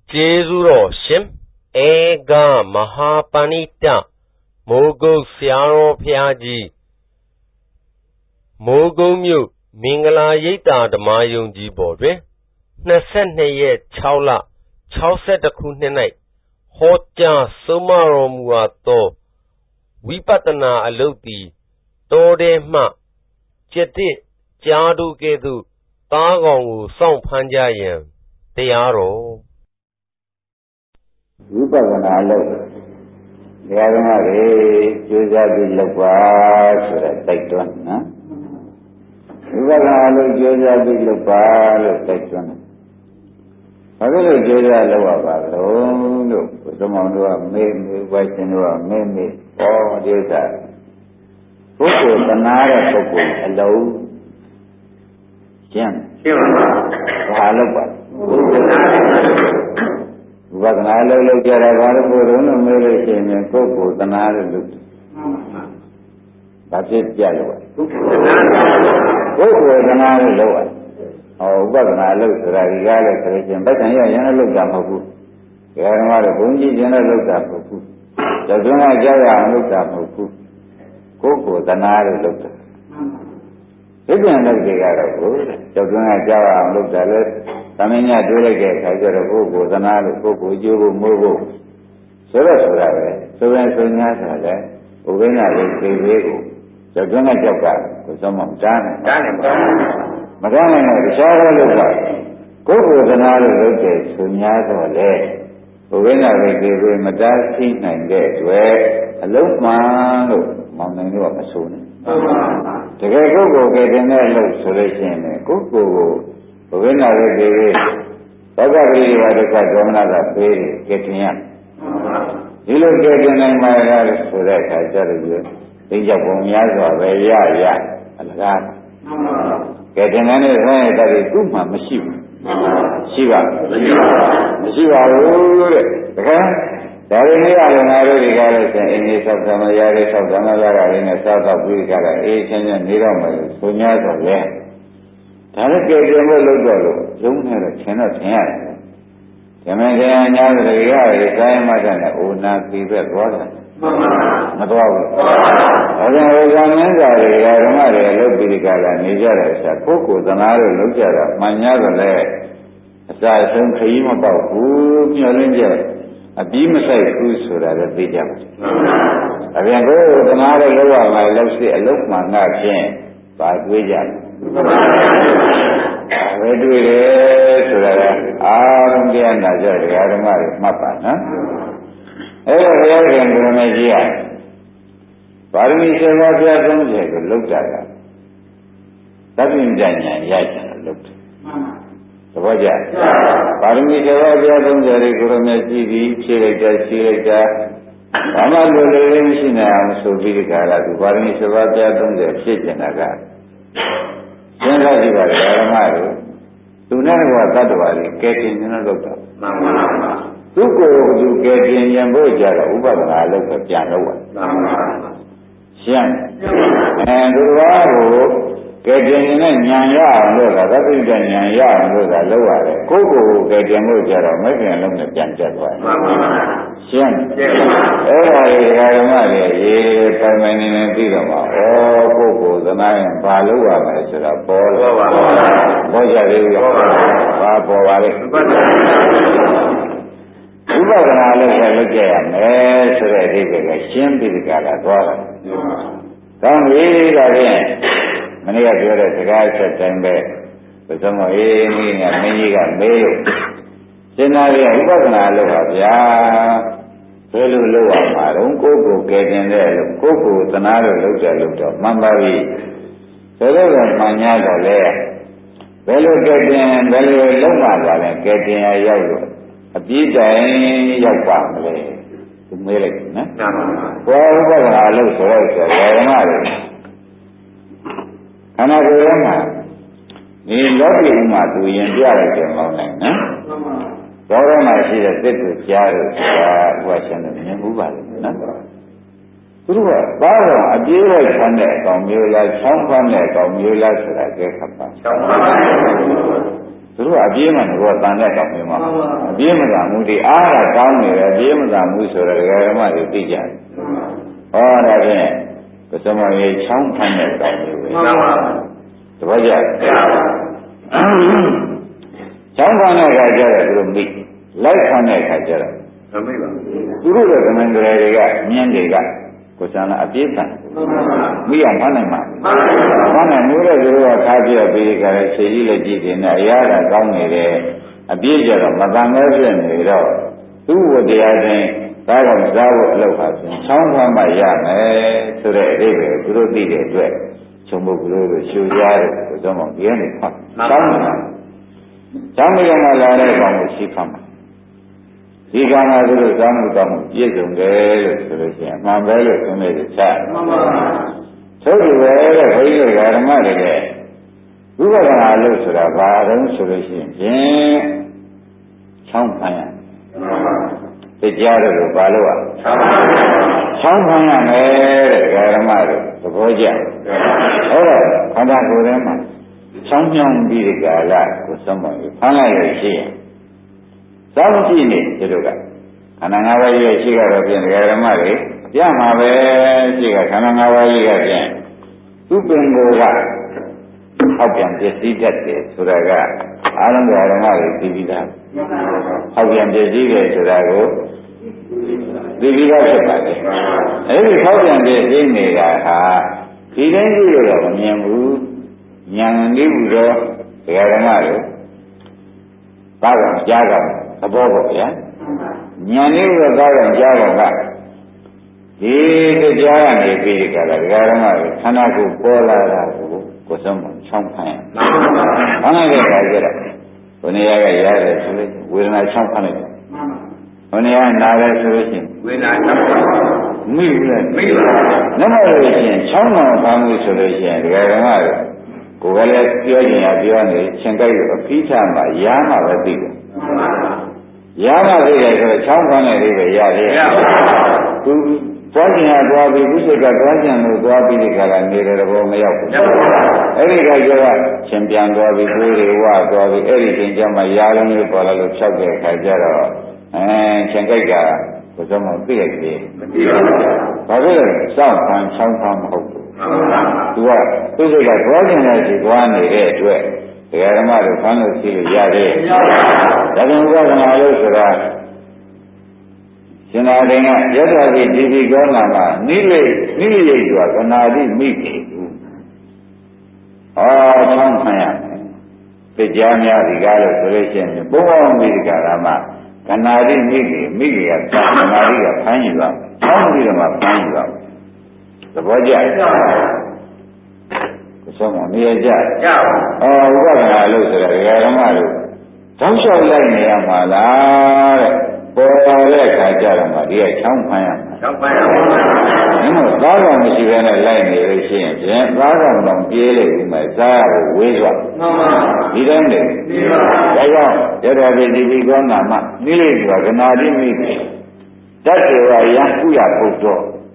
ကျေးဇူးတော်ရှင်ဧကမဟာပဏိတမိုးကုတ်ဆရာတော်ဘုရားကြီးမိုးကုတ်မြို့မင်္ဂလာရိပ်သာဓမ္မယုံကြည်ပေါ်တွင်22ရက်6လ62ခုနှစ်၌ဟောကြားဆုံးမတော်မူအပ်သောဝိပဿနာအလုပ်သည်တောထဲမှကျက်တစ်ကြားတို့ကဲ့သို့သားကောင်ကိုစောင့်ဖမ်းကြရန်တရားတော်ဝိပဿနာအလုပ်တရားဓမ္မတွေကျိုးစားပြီးလုပ်ပါဆိုတဲ့တိုက်တွန်းနော်ဝိပဿနာအလုပ်ကျိုးစားပြီးလုပ်ပါလို့တိုက်တွန်းတယ်ဘာဖြစ်လို့ကျိုးစားလုပ်ရပါလို့ဘုရားမောင်တို့ကမေးဝိုင်းရှင်တို့ကမေးဟောဒီဥစ္စာပုဂ္ဂိုလ်တနာတဲ့ပုဂ္ဂိုလ်အလုံးရှင်းပါဘာလုပ်ပါဝိပဿနာလုပ်ကြတာဘာလို့ဘုရားလုံးမေးလို့ရှိရင်ပုဂ္ဂိုလ်တနာလို့လုပ်တယ်ဘာဖြစ်ကြလို့ပုဂ္ဂိုလ်တနာလို့လုပ်ရဟောဝိပဿနာလုပ်ဆိုတာဒီကားလို့ဆိုရင်ဗက္ကံရရင်လည်းလုပ်တာမဟုတ်ဘူးဒီကမှာတော့ဘုန်းကြီးရှင်လည်းလုပ်တာမဟုတ်ဘူးကျောင်းကကြောက်ရအောင်လုပ်တာမဟုတ်ဘူးပုဂ္ဂိုလ်တနာလို့လုပ်တာဒီပြန်လုပ်ကြတော့ကိုကျောင်းကကြောက်ရအောင်လုပ်တာလဲသမင်းညတွေးလိုက်တဲ့အခါကျတော့ပုဂ္ဂိုလ်သနာလို့ပုဂ္ဂိုလ်ကျိုးဖို့မိုးဖို့ဆိုတော့ဆိုတာပဲဆိုရင်ဆိုညာဆိုလဲဥပ္ပင်းနာလေးသိသေးကိုကျောင်းကကြောက်ကကိုစောမတားတယ်မတားနိုင်တော့တခြားသောလုပ်တာပုဂ္ဂိုလ်သနာလို့လုပ်တဲ့ဆိုညာဆိုလဲဥပ္ပင်းနာလေးသိသေးမတားသိနိုင်တဲ့အတွက်အလုံးမှန်လို့မောင်နိုင်တော့မဆိုနဲ့တကယ်ပုဂ္ဂိုလ်ကတည်းကလို့ဆိုလို့ရှိရင်ကိုယ်ကိုယ်ကိုဘုရားနာရဲ့ဒီသောကပရိယဒုက္ခဒေါမနကပေးတယ်ကဲတင်ရဒီလိုကဲတင်နိုင်မှာလားဆိုတဲ့အခါကျတော့သိကြပုံများစွာပဲရအလကားကဲတင်နိုင်တဲ့ဆင်းရဲတည်းသူ့မှာမရှိဘူးရှိပါမရှိပါဘူးတဲ့တခါဒါရင်းလေးရတယ်ငါတို့ဒီကားလို့ဆိုရင်အင်းကြီးဆောက်သမရရေးဆောက်သမရကလေးနဲ့စားတော့ပြီးကြတာအေးချင်းချင်းနေတော့မယ်ဆို냐ဆိုလဲဒါလည်းကြည့်ကြလို့လုပ်တော့လို့ရုံးနေတော့ထင်ရတယ်။ဓမ္မတရားညာတည်းရရတိုင်းမှတဲ့အိုနာပြီးပဲသွားတယ်။မသွားဘူး။ဒါကြောင့်ဥစ္စာမင်းသားတွေကဓမ္မတွေလုပ်ပြီးဒီကလာနေကြတယ်ဆိုတာပုဂ္ဂိုလ်သနာလို့လုပ်ကြတာမှန်냐ဆိုလဲအစာဆုံးခရီးမပေါက်ဘူးမျှော်လင့်ကြအပြီးမဆိုင်ဘူးဆိုတာလည်းသိကြပါဘူး။အပြင်ကိုယ်သနာလို့လုပ်ရမှလုပ်စီအလုပ်မှငါဖြင့်ပါတွေးကြတယ်ဘယ်တွေ့တယ်ဆိုတာကအာရုံတရားနာကြတရားဓမ္မတွေမှတ်ပါနော်အဲ့တော့ဘုရားရှင်ကိုယ်နဲ့ကြီးရပါရမီ7ပါးပြ30ကိုလုတ်တာကသဗ္ဗညဉာဏ်ရကြတယ်လုတ်တယ်သဘောကျပါရမီ7ပါးပြ30တွေကိုယ်နဲ့ကြည့်ပြီးဖြည့်လိုက်တာဖြည့်လိုက်တာဘာမှလိုလေးမရှိနိုင်အောင်ဆိုပြီးဒီကရသူပါရမီ7ပါးပြ30ဖြည့်ကျင်တာကစဉ်းစားကြည့်ပါလေဓမ္မတို့သူနဲ့ကသတ္တဝါတွေကဲတင်နေတော့တာမှန်ပါပါသူကိုယ်သူကဲတင်ရင်ဖို့ကြတော့ဥပဒနာလို့ပဲပြန်လို့ပါမှန်ပါပါရှင်းသူတော်ကိုကဲတင်နေတဲ့ဉာဏ်ရအောင်လို့ကသတ္တိတဉာဏ်ရအောင်လို့ကလုပ်ရတယ်ကိုယ်ကိုယ်ကဲတင်ဖို့ကြတော့မဂ္ဂင်လုံးနဲ့ပြန်တက်သွားတယ်မှန်ပါပါရှင်းအဲ့ဒါတွေဓမ္မတွေရေးပိုင်ပိုင်နေနေသိတော့မှာဩပုဂ္ဂိုလ်သနာရင်ဘာလို့ရမလဲဆိုတာပေါ်လို့ပေါ်ကြသေးဘူးဘာပေါ်ပါလဲဥပဒနာလည်းပဲလုပ်ကြရမယ်ဆိုတဲ့အဓိပ္ပာယ်ကရှင်းပြီးဒီကလာသွားတာကောင်းပြီဒါဖြင့်မနေ့ကပြောတဲ့စကားချက်တိုင်းပဲဘုရားမောအေးမိငါမင်းကြီးကမေးလို့ရှင်းလာရဲ့ဥပဒနာလုပ်ပါဗျာဘယ်လိုလုပ်ရမှာတော့ကိုယ့်ကိုယ်ကယ်တင်တဲ့လို့ကိုယ့်ကိုယ်သနာလို့လုပ်တယ်လို့တော့မှန်ပါပြီဆိုတော့မှန်냐တော့လေဘယ်လိုကယ်တင်ဘယ်လိုလုပ်မှပါလဲကယ်တင်ရရောက်လို့အပြည့်တိုင်ရောက်ပါမလဲသူမေးလိုက်နော်ဘောဥပဒနာလို့ဆိုတော့ဓမ္မတွေခန္ဓာကိုယ်ထဲမှာဒီလောကီဥမာသူရင်ပြလိုက်တယ်မဟုတ်နိုင်နော်ဘောရမှာရှိတဲ့တစ်ကိုကြားလို့ဆိုတာဥပရှင်တို့မြင်မှုပါလိမ့်နော်သူတို့ကဘာတော့အပြေးလိုက်ဆန်းတဲ့အကောင်မျိုးလားချောင်းဖမ်းတဲ့အကောင်မျိုးလားဆိုတာကြဲခတ်ပါချောင်းဖမ်းသူသူတို့အပြေးမှတော့တန်တဲ့တောင်မျိုးမှာအပြေးမသာမှုဒီအားကကောင်းနေတယ်အပြေးမသာမှုဆိုတော့ဒကာဓမ္မတွေသိကြတယ်ဟောဒါဖြင့်ပထမရေချောင်းဖမ်းတဲ့တောင်မျိုးပဲသဘောကျချောင်းဖမ်းတဲ့အခါကျတော့သူတို့မိလိုက်ဖမ်းတဲ့အခါကျတော့မမိပါဘူးသူတို့ရဲ့ကမန်ကလေးတွေကမြင်းတွေကကိုယ်စံအပြေးဆန်မိအောင်ဖမ်းနိုင်မှာဖမ်းနိုင်မျိုးတဲ့သူတို့ကခါပြပြီးကြတယ်ခြေကြီးလက်ကြီးတွေနဲ့အရာကကောင်းနေတယ်အပြေးကြတော့မတန်မဲဖြစ်နေတော့သူ့ဝတရားချင်းဒါကစားဖို့အလုပ်ပါဖြင့်ချောင်းဖမ်းမှရမယ်ဆိုတဲ့အဓိပ္ပာယ်သူတို့သိတဲ့အတွက်ချုံပုတ်ကလေးကိုရှူကြတယ်ဆိုတော့ဒီကနေဖတ်တောင်းတာကျောင်းကြီးကလာတဲ့ကောင်ကိုရှိဖမ်းမှာဒီကံကသူတို့သောမှုတောင်းမှုပြည့်စုံတယ်လို့ဆိုလို့ရှိရင်အမှန်ပဲလို့ဆိုနေတယ်ချာမှန်ပါပါသို့ဒီပဲတဲ့ဘုန်းကြီးတို့ဓမ္မတွေတဲ့ဝိပဿနာလို့ဆိုတာဘာတုံးဆိုလို့ရှိရင်ဖြင့်ချောင်းဖမ်းရတရားတို့ဘာလို့ချောင်းဖမ်းရမယ်တဲ့ဓမ္မတို့သဘောကျဟုတ်တော့ခန္ဓာကိုယ်ထဲမှာချောင်းမြောင်းပြီးဒီကာလကိုစမ်းမပြီးဖမ်းလိုက်ရရှိရင်စောင့်ကြည့်နေဒီလိုကခန္ဓာ၅ပါးရဲ့ရှိကတော့ပြင်ဓမ္မတွေပြမှာပဲရှိကခန္ဓာ၅ပါးကြီးကပြင်သူ့ပင်ကိုကဟောက်ပြန်ပစ္စည်းတတ်တယ်ဆိုတာကအာရမဓမ္မတွေသိပြီးသားဟောက်ပြန်ပစ္စည်းတယ်ဆိုတာကိုသိပြီးသားဖြစ်ပါလေအဲဒီဟောက်ပြန်ပစ္စည်းနေတာဟာဒီတိုင်းကြည့်လို့တော့မမြင်ဘူးဉာဏ်နည်းဘူးတော့ဓမ္မတွေဘာကကြားကသဘောပေါ့ဗျာဉာဏ်လေးတော့သားကကြားတော့ကဒီတရားကနေပြီးကြတာဓမ္မတွေခန္ဓာကိုယ်ပေါ်လာတာကိုယ်စုံချောင်းဖမ်းရဖမ်းလိုက်တဲ့အခါကျတော့ဘုနေရကရတယ်ဆိုလို့ဝေဒနာချောင်းဖမ်းလိုက်တယ်ဘုနေရနာတယ်ဆိုလို့ရှိရင်ဝေဒနာချောင်းဖမ်းမိဘူးလေမိပါဘူးနမလို့ရှိရင်ချောင်းတော်ဖမ်းမှုဆိုလို့ရှိရင်ဓမ္မတွေကိုယ်ကလည်းပြောချင်ရပြောနေရှင်ကြိုက်လို့အဖိချမှာရာမှပဲသိတယ်ရာမှသိတယ်ဆိုတော့ချောင်းဖမ်းတဲ့လေးပဲရတယ်သူသွားကျင်ရသွားပြီးဥစ္စေကသွားကျင်လို့သွားပြီးဒီကလာနေတဲ့ဘောမရောက်ဘူးအဲ့ဒီကကျတော့ရှင်ပြန်သွားပြီးကိုယ်တွေဝသွားပြီးအဲ့ဒီချိန်ကျမှရာလုံးလေးပေါ်လာလို့ဖြောက်တဲ့အခါကျတော့ရှင်ကြိုက်ကဘုရားမသိရသေးမသိပါဘူးဘာဖြစ်လဲစောင့်ဖမ်းချောင်းဖမ်းမဟုတ်ဘူးသူကသူစိတ်ကသွားကျင်တဲ့စီသွားနေတဲ့အတွက်ဓမ္မတို့ဖမ်းလို့ရှိလို့ရတယ်ဒါကြောင့်ဥပဒနာလို့ဆိုတာရှင်သာရိကရတ္တတိဒီဒီကောနာမှာနိရိရိတ်စွာကနာတိမိခေဘူးချောင်းဖမ်းရမယ်တရားများဒီကားလို့ဆိုလို့ရှိရင်ဘုံအောင်မိဒီကာရမှာကနာတိမိခေကကနာတိကဖမ်းယူသွားချောင်းပြီးတော့မှဖမ်းယူသွားသဘောကျဆုံးမနေရကြကြပါဥပဒနာလို့ဆိုတာဓမ္မတို့တောင်းလျှောက်လိုက်နေရမှာလားတဲ့ပေါ်လာတဲ့အခါကျတော့မှဒီကချောင်းဖမ်းရမှာချောင်းဖမ်းရမှာသားတော်မရှိဘဲနဲ့လိုက်နေလို့ရှိရင်ဖြင့်သားတော်တော့ပြေးလိုက်ပြီးမှစားရဖို့ဝေးသွားမှန်ပါဒီတိုင်းလေဒီပါဒါကြောင့်ရတ္တပိတိပိကောနာမနိလေကကနာတိမိတတ္တေဝယံကုယဘုဒ္ဓ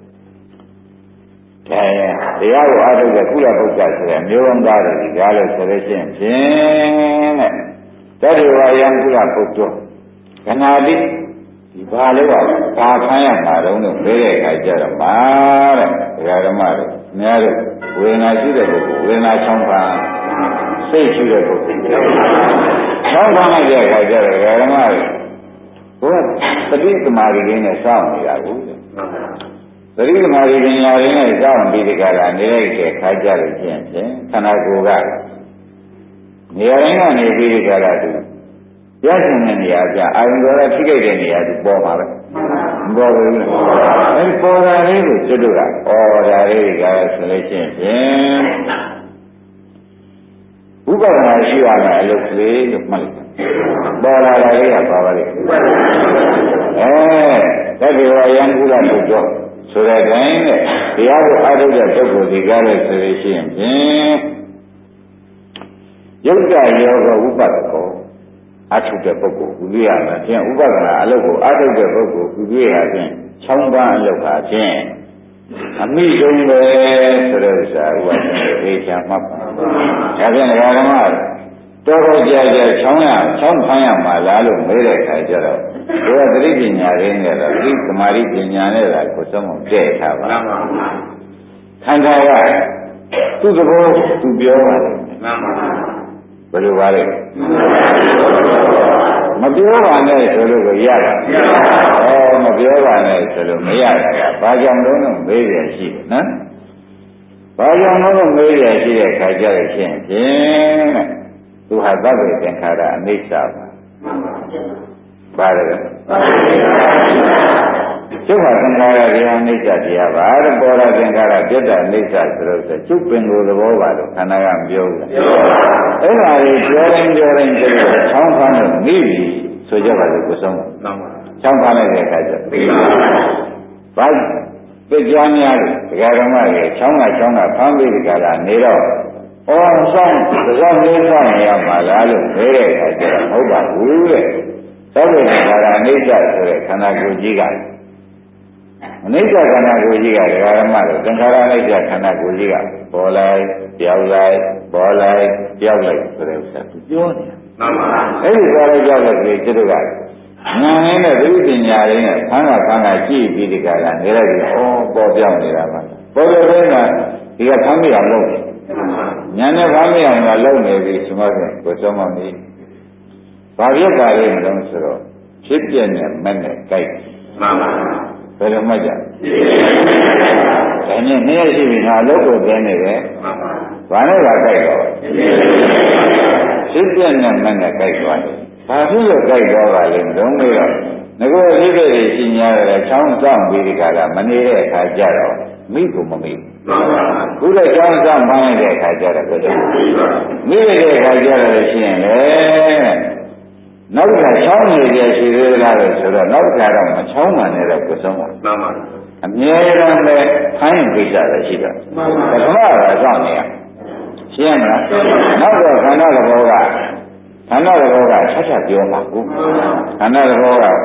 တရားကိုအားထုတ်တဲ့ကုလပုဂ္ဂဆိုတဲ့မျိုးဝသားတွေဒီကားလို့ဆိုလို့ရှိရင်ဖြင့်တဲ့တတ္တဝါယံကုလပုဂ္ဂခဏတိဒီဘာလို့ဘာဖမ်းရမှာတော့လို့ပြောတဲ့အခါကျတော့မှာတဲ့ဓမ္မတွေအများတို့ဝေဒနာရှိတဲ့ပုဂ္ဂိုလ်ဝေဒနာချောင်းဖမ်းစိတ်ရှိတဲ့ပုဂ္ဂိုလ်ချောင်းဖမ်းလိုက်တဲ့အခါကျတော့ဓမ္မတွေဘုရားသတိသမာဓိလေးနဲ့စောင့်နေတာကိုသတိသမာဓိပညာရင်းနဲ့စောင့်ပြီးဒီကလာနေလိုက်တဲ့ခါကြလို့ချင်းခန္ဓာကိုယ်ကနေရာရင်းကနေပြီးဒီကလာသူပြည့်စုံတဲ့နေရာပြအာရုံတော်ထိခိုက်တဲ့နေရာသူပေါ်ပါပဲမပေါ်ဘူးလေအဲဒီပေါ်တာလေးကိုကျွတ်တို့ကဒါလေးတွေကဆိုလို့ချင်းဥပဒနာရှိရမယ်အလုပ်ကလေးလို့မှတ်လိုက်ပေါ်လာတာလေးကပါပါလေတတ္တဝယံကုလပုဂ္ဂိုလ်ဆိုတဲ့တိုင်းနဲ့တရားကိုအားထုတ်တဲ့ပုဂ္ဂိုလ်ဒီကားလို့ဆိုလို့ရှိရင်ဖြင့်ယုတ်တယောဂဥပဒကောအားထုတ်တဲ့ပုဂ္ဂိုလ်ကုသိရမယ်ဖြင့်ဥပဒနာအလုပ်ကိုအားထုတ်တဲ့ပုဂ္ဂိုလ်ကုသိရဖြင့်6ပါးအလုပ်ပါဖြင့်အမိဆုံးပဲဆိုတဲ့ဥစ္စာဥပဒေသေချာမှတ်ပါဒါဖြင့်ဓမ္မတော်တော်ကြာကြာချောင်းဖမ်းရမှာလားလို့မေးတဲ့အခါကျတော့ဒီကသတိပညာရင်းနဲ့တော့ဒီသမာဓိပညာနဲ့ကကိုသုံးအောင်တဲ့ထားပါခန္ဓာကသူ့သဘောသူပြောပါတယ်ဘယ်လိုပါလဲမပြောပါနဲ့ဆိုလို့ကိုရတာမပြောပါနဲ့ဆိုလို့မရတာကဘာကြောင့်လို့မေးရရှိတယ်နော်ဘာကြောင့်လို့မေးရရှိတဲ့ခါကျတော့ဖြင့်သူဟာသဗ္ဗေသင်္ခါရအနိစ္စပါပါတယ်ကျုပ်ဟာသင်္ခါရတရားအနိစ္စတရားပါတဲ့ပေါ်လာသင်္ခါရပြတ်တဲ့အနိစ္စဆိုတော့ကျုပ်ပင်ကိုယ်သဘောပါလို့ခန္ဓာကမပြောဘူးအဲ့ဒါကြီးပြောတိုင်းကျတော့ချောင်းဖမ်းလို့မိပြီဆိုကြပါလို့ကိုဆုံးချောင်းဖမ်းလိုက်တဲ့အခါကျဘာသိကြများလို့ဒကာဓမ္မတွေချောင်းကဖမ်းပြီးဒီကလာနေတော့ဆောင်နေဆောင်ရမှာလားလို့ပြောတဲ့အခါကျတော့ဟုတ်ပါဘူးတဲ့သဗ္ဗေသင်္ခါရအနိစ္စဆိုတဲ့ခန္ဓာကိုယ်ကြီးကအနိစ္စခန္ဓာကိုယ်ကြီးကဒကာဓမ္မတို့သင်္ခါရအနိစ္စခန္ဓာကိုယ်ကြီးကပေါ်လိုက်ပြောင်းလိုက်ပေါ်လိုက်ပြောင်းလိုက်ဆိုတဲ့ဥစ္စာသူပြောနေတာမှန်ပါအဲ့ဒီပြောလိုက်ပြောင်းလိုက်ပြီးသူတို့ကဉာဏ်ရင်းနဲ့သတိပညာရင်းနဲ့ခန္ဓာကြည့်ပြီးဒီကလာနေလိုက်ပြီးပေါ်ပြောင်းနေတာပါပေါ်ပြောင်းနေတာဒီကဖမ်းမိအောင်လုပ်တယ်ဉာဏ်နဲ့ဖမ်းမိအောင်ကလုပ်နေပြီဆိုမှကိုယ်ဆုံးမမီးဘာဖြစ်တာလဲမလို့ဆိုတော့ဖြစ်ပြနဲ့မဲ့နဲ့ကြိုက်မှန်ပါဘယ်လိုမှကြဒါနဲ့နေ့ရက်ရှိပြီငါလုပ်ကိုပြနေတယ်ဘာနဲ့ကကြိုက်တော့ဖြစ်ပြနဲ့မဲ့နဲ့ကြိုက်သွားတယ်ဘာဖြစ်လို့ကြိုက်သွားပါလဲမလို့မေးတော့ငါကဖြစ်တဲ့ရှင်ညာတယ်ချောင်းဆောင်ပြီးဒီကလာမနေတဲ့အခါကျတော့မိကိုမမိခုလည်းချောင်းဆောင်မှန်းတဲ့အခါကျတော့ကိုယ်မိတဲ့အခါကျတော့ရှင်လေနောက်ကချောင်းနေရရှိသေးလားလို့ဆိုတော့နောက်ကတော့မချောင်းမှန်တဲ့ကိုယ်ဆုံးပါမှန်ပါအမြဲတမ်းပဲခိုင်းကိစ္စပဲရှိတော့မှန်ပါပထမကစောင့်နေရရှင်းမလားနောက်တော့ခန္ဓာသဘောကဆက်ဆက်ပြောပါဘူးခန္ဓာသဘောက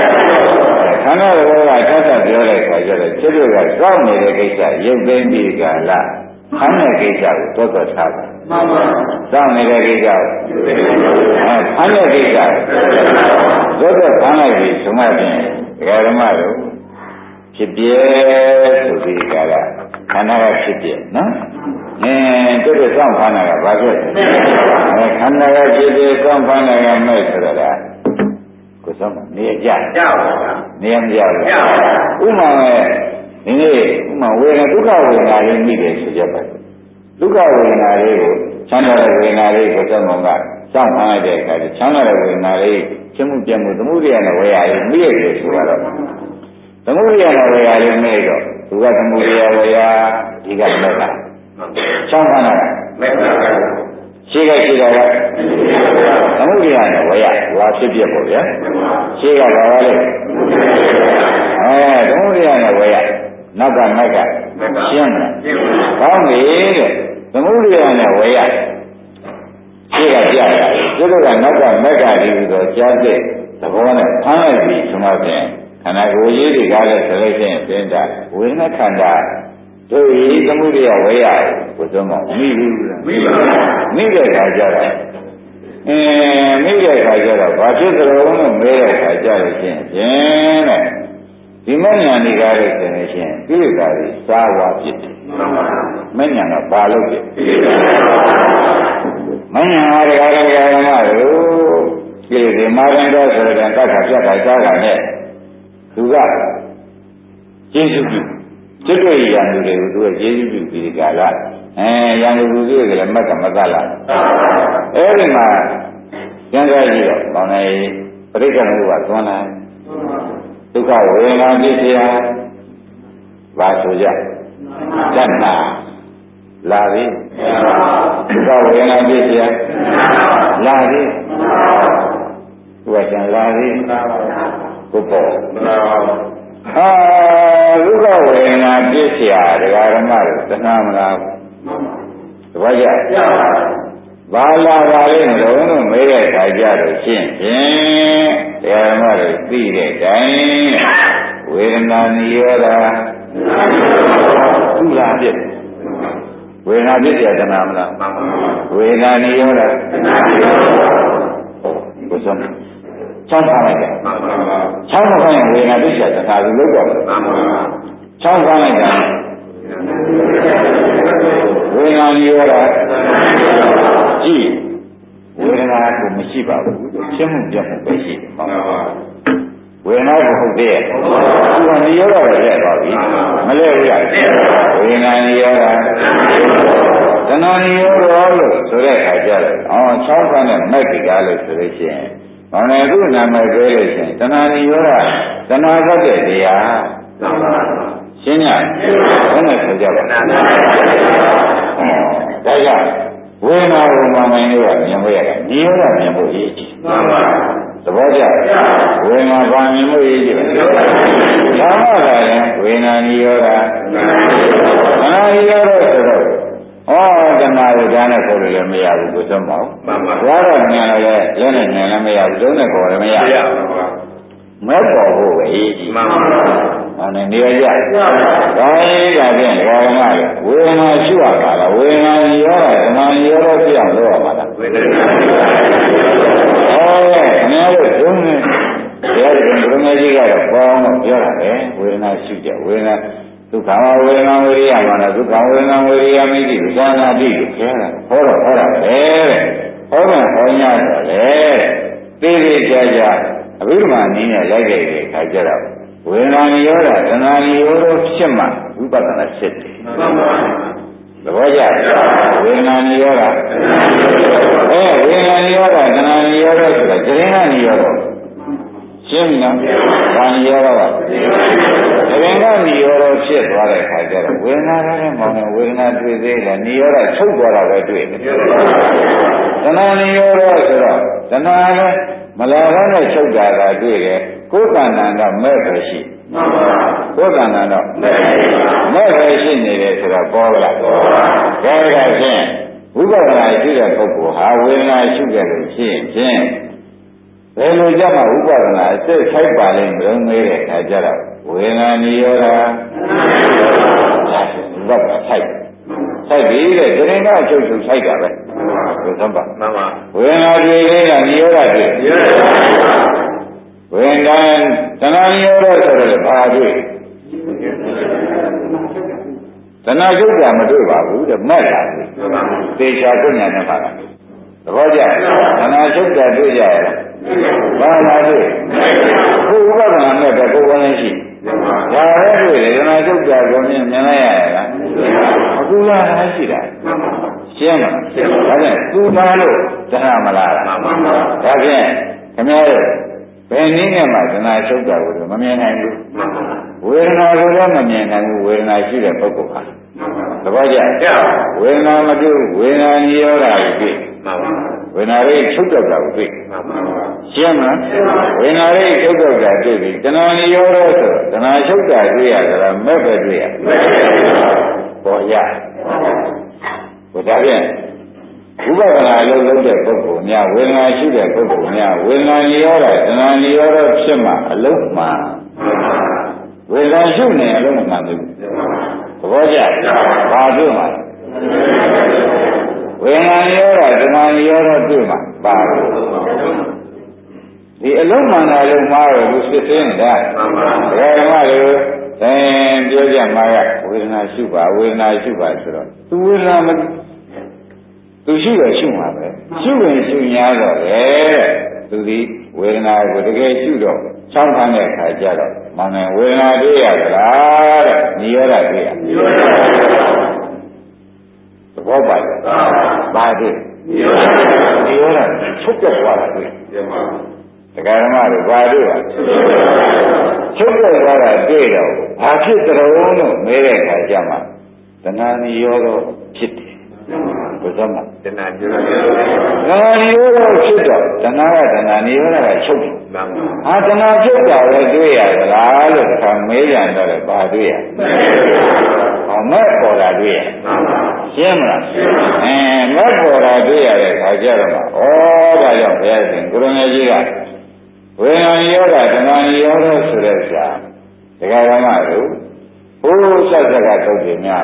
ဆက်ဆက်ပြောတဲ့အခါကျတော့စိတ်တွေကစောင့်နေတဲ့ကိစ္စရုပ်သိမ်းပြီးကလာခန္ဓာကိစ္စကိုသောထားပါမှန်ပါစောင့်နေတဲ့ကိစ္စကိုခန္ဓာကိစ္စသောခန္ဓာကြီးသုံးမှဖြင့်ဒကာဓမ္မတို့ဖြစ်ပြဆိုပြီးကြတာခန္ဓာကဖြစ်ပြနော်တို့စောင့်ခန္ဓာကဘာဖြစ်လဲခန္ဓာကဖြစ်ပြစောင့်ခန္ဓာကမဲ့ဆိုတော့ကိုစောင့်နေကြပါနေရမကြဘူးဥမာဒီနေ့ဥမာဝေဒနာဒုက္ခဝေဒနာလေးမိတယ်ဆိုကြပါဒုက္ခဝေဒနာလေးကိုချမ်းသာတဲ့ဝေဒနာလေးကိုသောမောင်ကစောင့်ခန်းလိုက်တဲ့အခါကျချမ်းသာတဲ့ဝေဒနာလေးချင်းမှုပြတ်မှုသမှုရိယနဲ့ဝေယလေးမိရတယ်ဆိုတော့သမှုရိယနဲ့ဝေယလေးမိတော့သူကသမှုရိယဝေယဒီကမဲ့တာချမ်းသာတာမဲ့တာရှိတာကသမှုရိယနဲ့ဝေယဝါဖြစ်ပြပေါ့ဗျာရှိကဘာလဲသမှုရိယနဲ့ဝေယနောက်ကမက်ကရှင်းတယ်ကောင်းပြီတဲ့သမုဒိယနဲ့ဝေယရှိကပြရတယ်သူတို့ကနောက်ကမက်ကဒီလိုတော့ကြားတဲ့သဘောနဲ့ဖမ်းလိုက်ပြီဆိုမှဖြင့်ခန္ဓာကိုယ်ကြီးတွေကလည်းဆိုလို့ရှိရင်သင်္တာဝေဒနာခန္ဓာတို့ဤသမုဒိယဝေယကိုသုံးမမိဘူးလားမိတဲ့ခါကျတော့မိတဲ့ခါကျတော့ဘာဖြစ်သလဲလို့မေးတဲ့ခါကျလို့ရှိရင်ဖြင့်တဲ့ဒီမဉ္ဇဏ်ဒီကားလို့ဆိုရင်ရှင်ကိလေသာတွေစားဝါဖြစ်တယ်မဉ္ဇဏ်ကဘာလို့ဖြစ်မဉ္ဇဏ်ဟာဒကာတို့ကိလေသာမာရံတော်ဆိုတဲ့ကတ်ခါပြတ်ခါစားတာနဲ့သူကကျေစုပြုစိတ်တွေရံသူတွေကိုသူကကျေစုပြုပြီးဒီကာလရံသူတွေကလည်းမက်ကမသလားအဲ့ဒီမှာကျန်ကြကြည့်တော့ကောင်းတယ်ပြိဋ္ဌာန်ဘုရားသွန်းလာဒုက္ခဝေဒနာဖြစ်เสียဘာဆိုကြတဏှာလာပြီဒုက္ခဝေဒနာဖြစ်เสียလာပြီသူကကျန်လာပြီဘုပေါ်ဒုက္ခဝေဒနာဖြစ်เสียဒကာရမတို့တဏှာမလားတပည့်ကြဘာလာပါလိမ့်မလို့မေးတဲ့ခါကြတော့ရှင်းဖြင့်တရားဓမ္မတွေသိတဲ့တိုင်းဝေဒနာနိရောဓသူလာပြည့်ဝေဒနာဖြစ်တဲ့တဏှာမလားဝေဒနာနိရောဓဘုရားချမ်းသာလိုက်တယ်ချမ်းသာရင်ဝေဒနာဖြစ်တဲ့တဏှာကိုလုံးတော့ချမ်းသာလိုက်တယ်ဝေဒနာနိရောဓကြည့်ဝေဒနာကိုမရှိပါဘူးရှင်းမှုပြတ်မှုပဲရှိတယ်ဝေဒနာကိုဟုတ်သေးရဲ့သူကနိရောဓပဲလက်သွားပြီမလဲဘူးလားဝေဒနာနိရောဓတဏှာနိရောဓလို့ဆိုတဲ့အခါကျတော့6ခါနဲ့မက်ဒီကားလို့ဆိုလို့ရှိရင်ဘာလဲသူ့နာမည်ပြောလို့ရှိရင်တဏှာနိရောဓတဏှာသတ်တဲ့တရားရှင်းညာဘယ်နဲ့ဆိုကြပါဒါကြောင့်ဝေဒနာကိုမှန်မှန်လေးကမြင်ဖို့ရတယ်နိရောဓမြင်ဖို့အရေးကြီးသဘောကျဝေဒနာဘာမြင်ဖို့အရေးကြီးလဲဒါမှလည်းဝေဒနာနိရောဓတဏှာနိရောဓဆိုတော့တဏှာကိုဒါနဲ့ခေါ်လို့လည်းမရဘူးကိုသုံးပါဦးဘွားတော့ဉာဏ်လည်းရဲနဲ့ဉာဏ်လည်းမရဘူးသုံးနဲ့ခေါ်လည်းမရဘူးမဲ့ပေါ်ဖို့ပဲအရေးကြီးမှန်ပါဟောနေနေရကြဒါရေးတာဖြင့်ဓမ္မလေဝေဒနာရှိရပါလားဝေဒနာရောတာဓမ္မရောဖြစ်အောင်လုပ်ရပါလားဝေဒနာအများလို့သုံးနေတရားတော်ဘုရားကြီးကတော့ပေါင်းတော့ပြောတာပဲဝေဒနာရှိကြဝေဒနာဒုက္ခဝေဒနာဝိရိယမှာလားဒုက္ခဝေဒနာဝိရိယမိတိဉာဏတိကိုပြောတာဟောတော့ဟောတာပဲဟောမှဟောညတော့လေသိသိကြကြအဘိဓမ္မာနည်းနဲ့လိုက်ခဲ့တဲ့အခါကျတော့ဝေဒနာနိရောဓတဏှာနိရောဓဖြစ်မှဝိပဿနာဖြစ်တယ်သဘောကျဝေဒနာနိရောဓဝေဒနာနိရောဓတဏှာနိရောဓဆိုတာသရင်္ကနိရောဓရှင်းနော်ဘာနိရောဓပါသရင်္ကနိရောဓဖြစ်သွားတဲ့အခါကျတော့ဝေဒနာလည်းမောင်းနေဝေဒနာတွေ့သေးတယ်နိရောဓချုပ်သွားတာပဲတွေ့တယ်တဏှာနိရောဓဆိုတော့တဏှာလည်းမလာဘဲနဲ့ချုပ်တာကတွေ့တယ်ကိုယ်ကံတန်တော့မဲ့ပဲရှိကိုယ်ကံတန်တော့မဲ့ပဲရှိနေတယ်ဆိုတော့ပေါ်လာဒါကဖြင့်ဝိပဿနာရှိတဲ့ပုဂ္ဂိုလ်ဟာဝေဒနာရှိကြလို့ရှိရင်ဖြင့်ဘယ်လိုကြမှာဝိပဿနာအစစ်ခိုက်ပါလိမ့်မလို့မေးတဲ့အခါကျတော့ဝေဒနာနိရောဓဝိပဿနာဆိုင်ပြီးတဲ့ဒိဋ္ဌိကအချုပ်ချုပ်ဆိုင်တာပဲဘယ်သဘောမှန်ပါဝေဒနာတွေ့လေးကနိရောဓတွေ့ဝေဒနာတဏှာနိရောဓဆိုတော့ဘာတွေ့တဏှာချုပ်တာမတွေ့ပါဘူးတဲ့မဲ့တာသေချာတွေ့ညာနဲ့ပါလားသဘောကျတဏှာချုပ်တာတွေ့ကြရလားဘာလာတွေ့ခုဥပဒနာနဲ့တော့ကိုယ်ဝင်ရှိဒါလည်းတွေ့တယ်တဏှာချုပ်တာကိုမြင်လိုက်ရလားအခုလားရှိတာရှင်းလားဒါဖြင့်သူသားလို့တဏှာမလားဒါဖြင့်ခင်ဗျားတို့ဘယ်နည်းနဲ့မှတဏှာချုပ်တာကိုမမြင်နိုင်ဘူးဝေဒနာကိုလည်းမမြင်နိုင်ဘူးဝေဒနာရှိတဲ့ပုဂ္ဂိုလ်ဟာသဘောကျဝေဒနာမတွေ့ဝေဒနာနိရောဓကိုတွေ့ဝေဒနာလေးချုပ်တော့တာကိုတွေ့ရှင်းမလားဝေဒနာလေးချုပ်တော့တာတွေ့ပြီတဏှာနိရောဓဆိုတော့တဏှာချုပ်တာတွေ့ရကြလားမဲ့ပဲတွေ့ရပေါ်ရဘုရားဖြင့်ဝိပဿနာလုံးလုံးတဲ့ပုဂ္ဂိုလ်များဝေဒနာရှိတဲ့ပုဂ္ဂိုလ်များဝေဒနာနိရောဓတဏှာနိရောဓဖြစ်မှအလုံးမှန်ဝေဒနာရှုနေအလုံးမှန်ဘူးသဘောကျဘာတွေ့မှာဝေဒနာနိရောဓတဏှာနိရောဓတွေ့မှာပါဒီအလုံးမှန်တာလုံးမှားတော့သူစစ်သေးနေတာဒါကမှလို့ပြောကြမှာကဝေဒနာရှုပါဝေဒနာရှုပါဆိုတော့သူဝေဒနာမသူရှုရရှုမှာပဲရှုရင်ရှု냐တော့လေသူဒီဝေဒနာကိုတကယ်ရှုတော့ချောင်းခံတဲ့အခါကျတော့မောင်နေဝေဒနာတွေ့ရသလားတဲ့နိရောဓတွေ့ရသဘောပါလားဘာတွေ့နိရောဓချုပ်ပြသွားတာတွေ့တရားဓမ္မတွေဘာတွေ့ပါချုပ်ပြသွားတာတွေ့တော့ဘာဖြစ်ကြုံလို့မဲတဲ့အခါကျမှတဏှာနိရောဓဖြစ်တယ်ဘုရားမတဏှာနိရောဓဖြစ်တော့တဏှာကတဏှာနိရောဓကချုပ်တယ်ဟာတဏှာချုပ်တာပဲတွေ့ရသလားလို့ခါမေးကြတော့ဘာတွေ့ရဟောမဲ့ပေါ်တာတွေ့ရရှင်းမလားမဲ့ပေါ်တာတွေ့ရတဲ့ခါကျတော့ဩဒါကြောင့်ဘုရားရှင်ကိုရမေကြီးကဝေဒနာနိရောဓတဏှာနိရောဓဆိုတဲ့ဆရာတရားဓမ္မတို့ဘုရားဆက်ဆက်ကသုတ်တယ်များ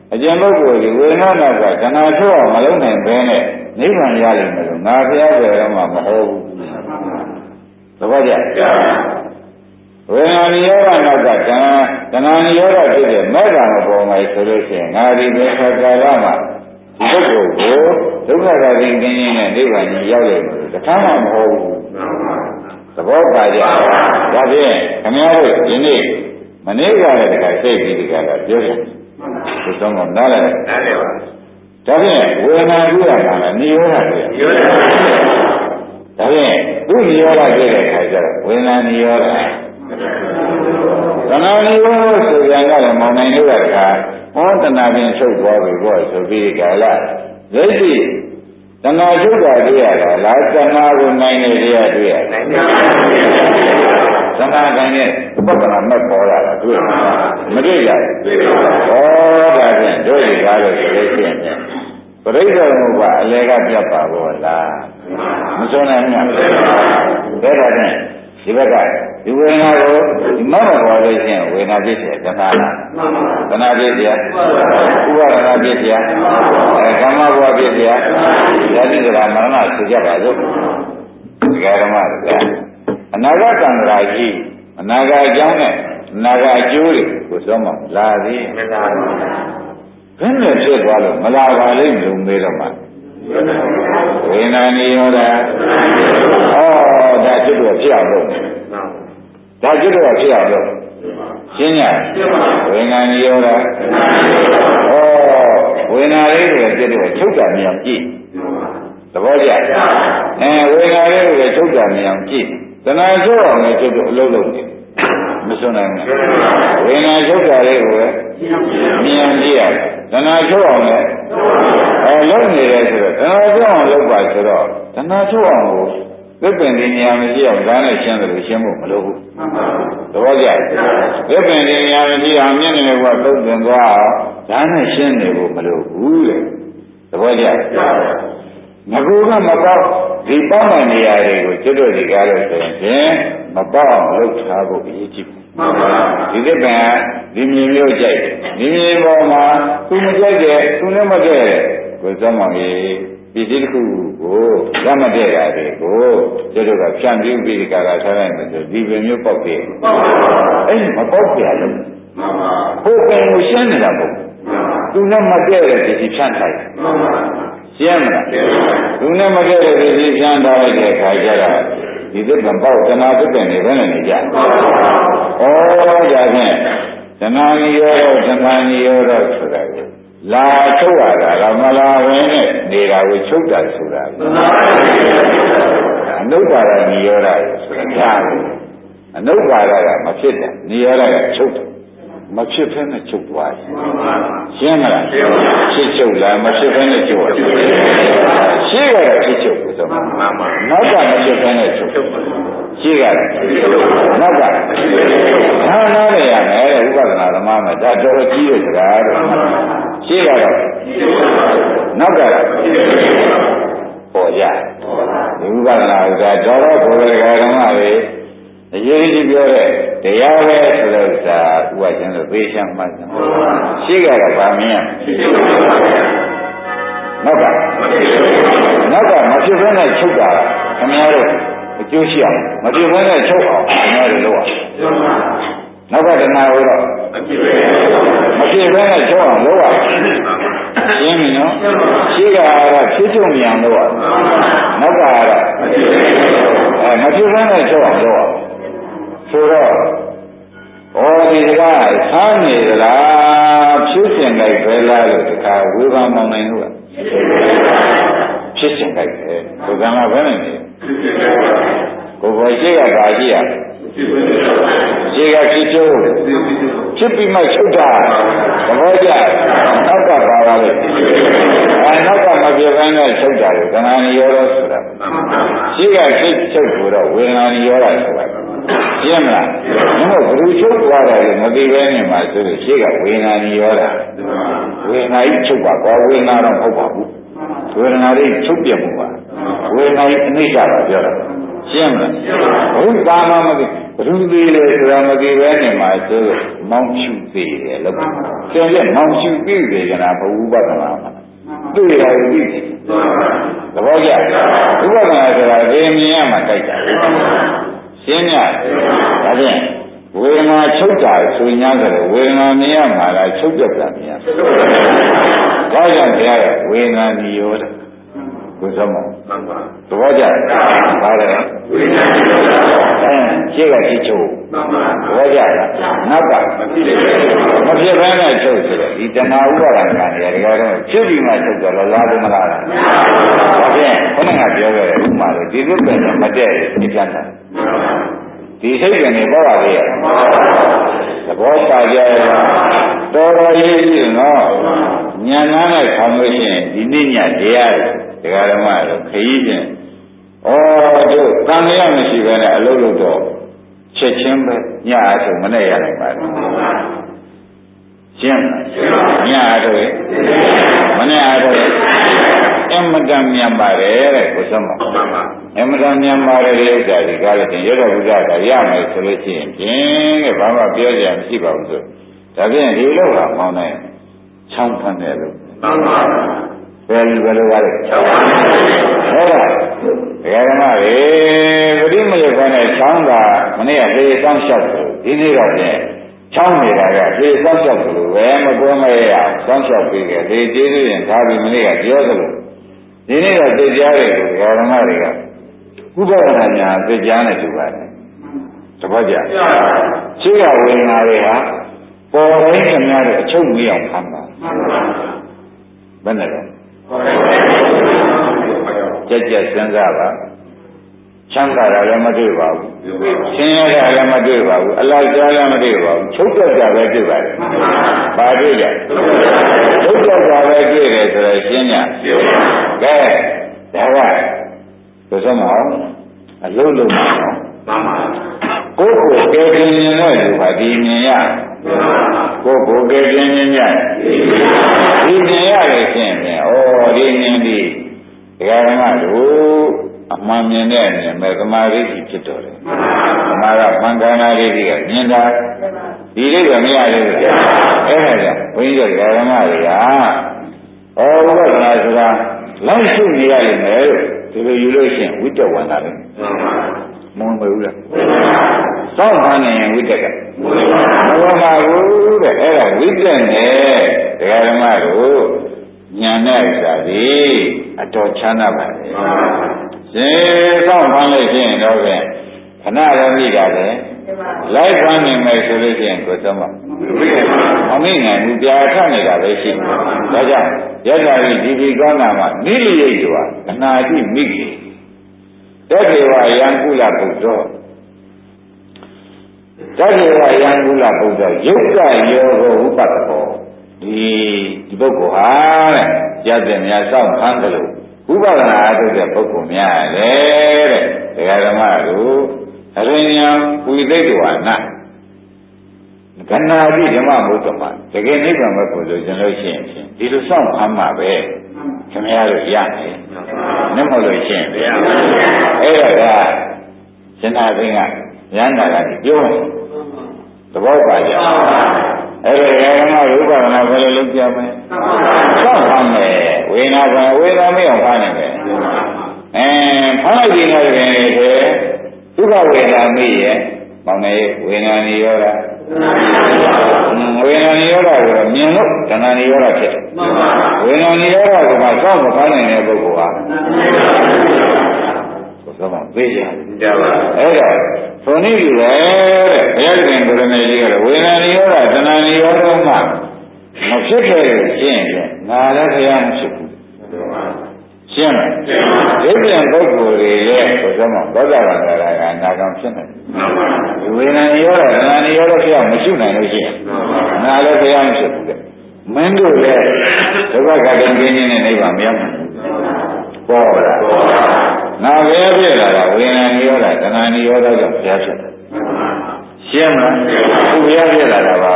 အကျဉ်းပုဂ္ဂိုလ်ဒီဝေဒနာနောက်ကခန္ဓာချုပ်အောင်မလုံးနိုင်ဘဲနဲ့နိဗ္ဗာန်ရလိမ့်မယ်လို့ငါဘုရားပြောတော့မှမဟုတ်ဘူးသဘောကျဝေဒနာနိရောဓနောက်ကခန္ဓာနိရောဓဖြစ်တဲ့မေတ္တာမပေါ်မှာဆိုလို့ရှိရင်ငါဒီဘယ်ခါကာလမှာဒီပုဂ္ဂိုလ်ကိုဒုက္ခကတိကင်းခြင်းနဲ့နိဗ္ဗာန်ကြီးရောက်လိမ့်မယ်လို့တခါမှမဟုတ်ဘူးသဘောပါကြဒါဖြင့်ခင်ဗျားတို့ဒီနေ့မနေ့ကလည်းတခါစိတ်ပြီးတခါတော့ပြောတယ်ဒီဆုံးကနားလည်းနားတယ်ပါဒါဖြင့်ဝေဒနာတွေ့ရတာလည်းနိရောဓတွေ့ရဒါဖြင့်သူနိရောဓတွေ့တဲ့အခါကျတော့ဝေဒနာနိရောဓသနာနိရောဓဆိုကြတယ်မောင်နိုင်တို့ကတခါဟောတဏှာပင်ချုပ်သွားပြီပေါ့ဆိုပြီးကြလားလက်ရှိတဏှာချုပ်တာတွေ့ရတာလားတဏှာကိုနိုင်နေတရားတွေ့ရနိုင်ပါဘူးသမာဓိနဲ့ဥပဒနာမဲ့ပေါ်လာတာတွေ့မတွေ့ကြဘူးတွေ့ပါဘူးဟောဒါဖြင့်တို့ဒီကားလို့ဆိုလို့ရှိရင်ပရိစ္ဆေသမုပ္ပါအလေကပြတ်ပါဘောလားမစွမ်းနိုင်ဘူးဒါဒါဖြင့်ဒီဘက်ကဒီဝေဒနာကိုဒီမောက်ပေါ်လို့ရှိရင်ဝေဒနာပြည့်တယ်တဏှာလားတဏှာပြည့်တယ်ဥပါဒနာပြည့်တယ်ကမ္မဘဝပြည့်တယ်ဇာတိကရာမရဏဆိုကြပါစို့ဒီကရမကအနာဂတ်ကံရာကြီးအနာဂတ်အကြောင်းနဲ့အနာဂတ်အကျိုးတွေကိုသောမှလာသည်မလာပါဘူးဘယ်နဲ့ဖြစ်သွားလို့မလာပါလိမ့်လို့မေးတော့မှဝိညာဉ်နိရောဓဒါကျွတ်တော့ဖြစ်အောင်လို့ဒါကျွတ်တော့ဖြစ်အောင်လို့ရှင်းရဝိညာဉ်နိရောဓဝိညာဉ်လေးတွေကျွတ်တော့ချုပ်တာမြင်အောင်ကြည့်သဘောကျဝိညာဉ်လေးတွေချုပ်တာမြင်အောင်ကြည့်တဏှာချုပ်အောင်လည်းကျွတ်တော့အလုံးလုံးနေမစွန့်နိုင်ဘူးဝိညာဉ်ချုပ်တာလေးကိုမြင်အောင်ကြည့်ရတယ်တဏှာချုပ်အောင်လည်းလုံးနေတယ်ဆိုတော့တဏှာချုပ်အောင်လုပ်ပါဆိုတော့တဏှာချုပ်အောင်ကိုသစ်ပင်ဒီနေရာမရှိအောင်ဒါနဲ့ရှင်းတယ်လို့ရှင်းဖို့မလိုဘူးသဘောကျသစ်ပင်ဒီနေရာမရှိအောင်မျက်နှာကသုတ်တင်သွားအောင်ဒါနဲ့ရှင်းနေဖို့မလိုဘူးလေသဘောကျငကူကမပေါက်ဒီပေါက်တဲ့နေရာတွေကိုကျွတ်တို့ဒီကားလို့ဆိုရင်မပေါက်အောင်လုပ်ထားဖို့အရေးကြီးဒီသစ်ပင်ဒီမြေမျိုးကြိုက်ဒီမြေပေါ်မှာသူမကြိုက်တဲ့သူနဲ့မကြိုက်တဲ့ကိုယ်စောမောင်ကြီးပစ္စည်းတစ်ခုကိုရမတည့်တာတွေကိုကျွတ်တို့ကဖြန့်ပြီးပြီးဒီကားကထားလိုက်မယ်ဆိုဒီပင်မျိုးပေါက်တယ်အဲ့မပေါက်ပြရလို့ဟိုပင်ကိုရှင်းနေတာမဟုတ်သူနဲ့မတည့်တဲ့ပစ္စည်းဖြန့်ထားတယ်ရှင်းမလားသူနဲ့မတည့်တဲ့ပစ္စည်းဖြန့်ထားလိုက်တဲ့အခါကျတော့ဒီသစ်ပင်ပေါက်တဏှာသစ်ပင်တွေဘယ်နဲ့နေကြဒါဖြင့်တဏှာနိရောဓတဏှာနိရောဓဆိုတာကိုလာချုပ်ရတာကမလာဝင်နဲ့နေတာကိုချုပ်တာဆိုတာအနုပါဒနိရောဓဆိုတာအနုပါဒကမဖြစ်တယ်နိရောဓကချုပ်တယ်မဖြစ်ဖဲနဲ့ချုပ်သွားတယ်ရှင်းမလားဖြစ်ချုပ်လားမဖြစ်ဖဲနဲ့ချုပ်ရတယ်ရှင်းရတာဖြစ်ချုပ်ကိုဆိုနောက်ကမဖြစ်ဖဲနဲ့ချုပ်ရှင်းရတယ်နောက်ကနားရရမယ်ဥပဒနာသမားမှာဒါတော်ကြီးတဲ့စကားတော့ရှင်းရတော့နောက်ကပေါ်ကြဒီဥပဒနာကတော်တော်ပေါ်တဲ့ဓမ္မတွေအရေးကြီးပြောတဲ့တရားပဲဆိုလို့သာဥပချင်းလို့သိချင်မှရှိကြတာဗာမင်းနောက်ကမဖြစ်ဘဲနဲ့ချုပ်တာခင်ဗျားတို့အကျိုးရှိအောင်မဖြစ်ဘဲနဲ့ချုပ်အောင်ခင်ဗျားတို့လုပ်အောင်နောက်ကတဏှာကိုတော့မဖြစ်ဘဲနဲ့ချုပ်အောင်လုပ်အောင်ရှင်းပြီနော်ရှိကြတာဖြစ်ချုပ်မြန်လုပ်အောင်နောက်ကကတော့မဖြစ်ဘဲနဲ့ချုပ်အောင်လုပ်အောင်ဆိုတော့ဒီကဆန်းနေသလားဖြစ်စဉ်လိုက်ပဲလားလို့ဒီကဝေဘာမောင်နိုင်လို့ဖြစ်စဉ်လိုက်ပဲဒီကမှာဘယ်နဲ့နေကိုယ်ပေါ်ရှိကပါရှိရရှိကဖြစ်ချုပ်ဖြစ်ပြီးမှချုပ်တာသဘောကျနောက်ကပါပါလေနောက်ကမပြေဘဲနဲ့ချုပ်တာကိုကဏ္ဍနိရောဓဆိုတာရှိကဖြစ်ချုပ်ဆိုတော့ဝေဒနာနိရောဓဆိုတာရှင်းမလားမဟုတ်ဘူးချုပ်သွားတယ်လို့မသိဘဲနဲ့မှဆိုလို့ရှိကဝေဒနာနိရောဓဝေဒနာကြီးချုပ်ပါကွာဝေဒနာတော့မဟုတ်ပါဘူးဝေဒနာလေးချုပ်ပြမှုပါဝေဒနာကြီးအနိစ္စပါပြောတာရှင်းမလားဘုရားမှမသိဘုသူသေးလေဆိုတာမသိပဲနေမှာဆိုမောင်းရှုသေးတယ်လို့ကျန်တဲ့မောင်းရှုသေးတယ်ကနာဘဝဥပဒနာမှာတွေ့ရတယ်သိတယ်သဘောကျဥပဒနာဆိုတာဒီမြင်ရမှာကြိုက်တာရှင်းညဒါဖြင့်ဝေဒနာချုပ်တာဆိုညာဆိုတော့ဝေဒနာမြင်ရမှာလားချုပ်ပြတာမြင်ရဒါကြောင့်တရားရဲ့ဝေဒနာនិရောဓကိုသုံးပါသဘောကျပါလေဝေဒနာនិရောဓရှေ့ကကြည့်ချုပ်သဘောကျလားနောက်ကမဖြစ်ဘဲနဲ့ချုပ်ဆိုတော့ဒီတဏှာဥပါဒံကံတွေဒါကတော့ဖြစ်ပြီးမှချုပ်တော့လားဘူးမလားဒါဖြင့်ခဏကပြောခဲ့တယ်ဥမာလို့ဒီလိုပဲမတည့်ဘူးပြတ်တာဒီစိတ်ကနေပေါ်ပါလေသဘောပါကြရဲ့တော်တော်ရေးကြည့်နော်ဉာဏ်နာနဲ့ခံလို့ရှိရင်ဒီနေ့ညတရားဒကာဓမ္မတို့ခရီးချင်းတို့တန်ရမရှိပဲနဲ့အလုပ်လုပ်တော့ချက်ချင်းပဲညအားထုတ်မနဲ့ရနိုင်ပါဘူးရှင်းညအားထုတ်မနဲ့အားထုတ်အမတန်မြန်ပါတယ်တဲ့ကိုစမအမတန်မြန်ပါတယ်တဲ့ဥစ္စာဒီကားလည်းရတော့ဘုရားကရမယ်ဆိုလို့ရှိရင်ဖြင့်တဲ့ဘာမှပြောကြမရှိပါဘူးဆိုဒါဖြင့်ဒီလိုကမောင်းနိုင်ချောင်းဖန်တယ်လို့ဘယ်လိုပါလဲချောင်းဖန်တယ်ဟုတ်လားဓမ္မတွေပရိမယခေါ်တဲ့ချောင်းကမနေ့ကသေစောင်းလျှောက်တယ်ဒီနေ့တော့ဖြင့်ချောင်းနေတာကသေစောင်းလျှောက်တယ်လို့ပဲမကွဲမရအောင်စောင်းလျှောက်ပြီးတယ်ဒီကျေးဇူးရင်ဒါပြီးမနေ့ကပြောသလိုဒီနေ့တော့သိကြတယ်ဓမ္မတွေကဥပဒနာညာသိကြနဲ့တူပါတယ်တပတ်ကြရှင်းရဝေဒနာတွေဟာပေါ်တိုင်းခင်ဗျားတို့အချုပ်မီးအောင်ခံပါဘယ်နဲ့လဲကြက်ကြက်စဉ်းစားပါချမ်းသာတာလည်းမတွေ့ပါဘူးဆင်းရဲတာလည်းမတွေ့ပါဘူးအလိုက်ကြားလည်းမတွေ့ပါဘူးချုပ်တတ်တာပဲတွေ့ပါတယ်ဘာတွေ့ကြချုပ်တတ်တာပဲတွေ့တယ်ဆိုတော့ရှင်းညကဲဒါကဘယ်ဆိုမအောင်အလုံးလုံးပါကိုယ်ကိုကဲပြင်းနေတဲ့လူဟာဒီမြင်ရကိုယ်ကိုကဲပြင်းနေကြဒီမြင်ရလို့ရှင်းတယ်ဒီမြင်ဒီဒကာဓမ္မတို့အမှန်မြင်တဲ့အမြင်ပဲသမာဓိဖြစ်တော်တယ်သမာဓိမှန်ကန်တာလေးတွေကမြင်တာဒီလေးကမရသေးဘူးအဲ့ဒါကြောင့်ဘုန်းကြီးတို့ဒကာဓမ္မတွေကဥပဒနာဆိုတာလိုက်ရှုနေရလိမ့်မယ်ဒီလိုယူလို့ရှိရင်ဝိတ္တဝန္တာလေမုံမဘူးလားစောင့်ခံနေရင်ဝိတ္တကမဝင်ပါဘူးတဲ့အဲ့ဒါဝိတ္တနဲ့ဒကာဓမ္မတို့ဉာဏ်နဲ့ဥစ္စာဒီအတော်ချမ်းသာပါလေရှင်စောင့်ခံလို့ရှိရင်တော့ဖြင့်ခဏလည်းမိတာလေလိုက်ခံနေမယ်ဆိုလို့ရှိရင်ကိုယ်သမမမိနိုင်ဘူးပြာထနေတာပဲရှိတယ်ဒါကြောင့်ရတ္တာကြီးဒီကောင်းတာမှာနိလိယိတ်ဆိုတာအနာတိမိကြီးတတေဝယံကုလဘုဒ္ဓတတေဝယံကုလဘုဒ္ဓယုတ်ကယောဂဥပတ္တောဒီပုဂ္ဂိုလ်ဟာတဲ့ရတဲ့များစောင့်ဖမ်းတယ်လို့ဥပဒနာအထုတ်တဲ့ပုဂ္ဂိုလ်များလေတဲ့ဒကာဓမ္မတို့အရင်ယံဝိသိတဝနာကဏ္ဍာတိဓမ္မဘုဒ္ဓမှာတကယ်နိဗ္ဗာန်ပဲကိုလို့ကျွန်တော်ရှင်းဒီလိုစောင့်ဖမ်းမှာပဲခင်ဗျားတို့ရမယ်နဲ့မဟုတ်လို့ရှင်းဗျာအဲ့ဒါကရှင်သာသိန်းကဉာဏ်နာကနေပြောတယ်သဘောပါကြအဲ့ဒါဓမ္မရူပနာဘယ်လိုလုပ်ကြမလဲစောင့်ဖမ်းမယ်ဝေဒနာကဝေဒနာမအောင်ဖမ်းနေမယ်ဖမ်းလိုက်ခြင်းနဲ့တကယ်လေဒုက္ခဝေဒနာမိရဲ့ပေါင်းနေဝေဒနာနိရောဓဝေဒနာနိရောဓကိုမြင်လို့တဏှာနိရောဓဖြစ်တယ်ဝေဒနာနိရောဓကမှစောင့်မဖမ်းနိုင်တဲ့ပုဂ္ဂိုလ်ဟာသောမှာသိကြတယ်ပါအဲ့ဒါသုံးနည်းယူပဲတဲ့ဘုရားရှင်ကိုရမေကြီးကဝေဒနာနိရောဓတဏှာနိရောဓမှမဖြစ်ခဲ့လို့ရှင်းရင်ငါလည်းဘုရားမဖြစ်ဘူးရှင်းလားဒီပြန်ပုဂ္ဂိုလ်တွေရဲ့ဘုရားမှာသောတာပန်ကရာကနာကောင်ဖြစ်နေတယ်ဝေဒနာနိရောဓတဏှာနိရောဓဖြစ်မရှိနိုင်လို့ရှင်းငါလည်းဘုရားမဖြစ်ဘူးတဲ့မင်းတို့လည်းဒုက္ခကတည်းကင်းခြင်းနဲ့နိဗ္ဗာန်မရောက်နိုင်ဘူးပေါ်လားငါဘယ်ဖြစ်လာတာဝေဒနာနိရောဓတဏှာနိရောဓကြောင့်ဘုရားဖြစ်တယ်ရှင်းမလားသူဘုရားဖြစ်လာတာပါ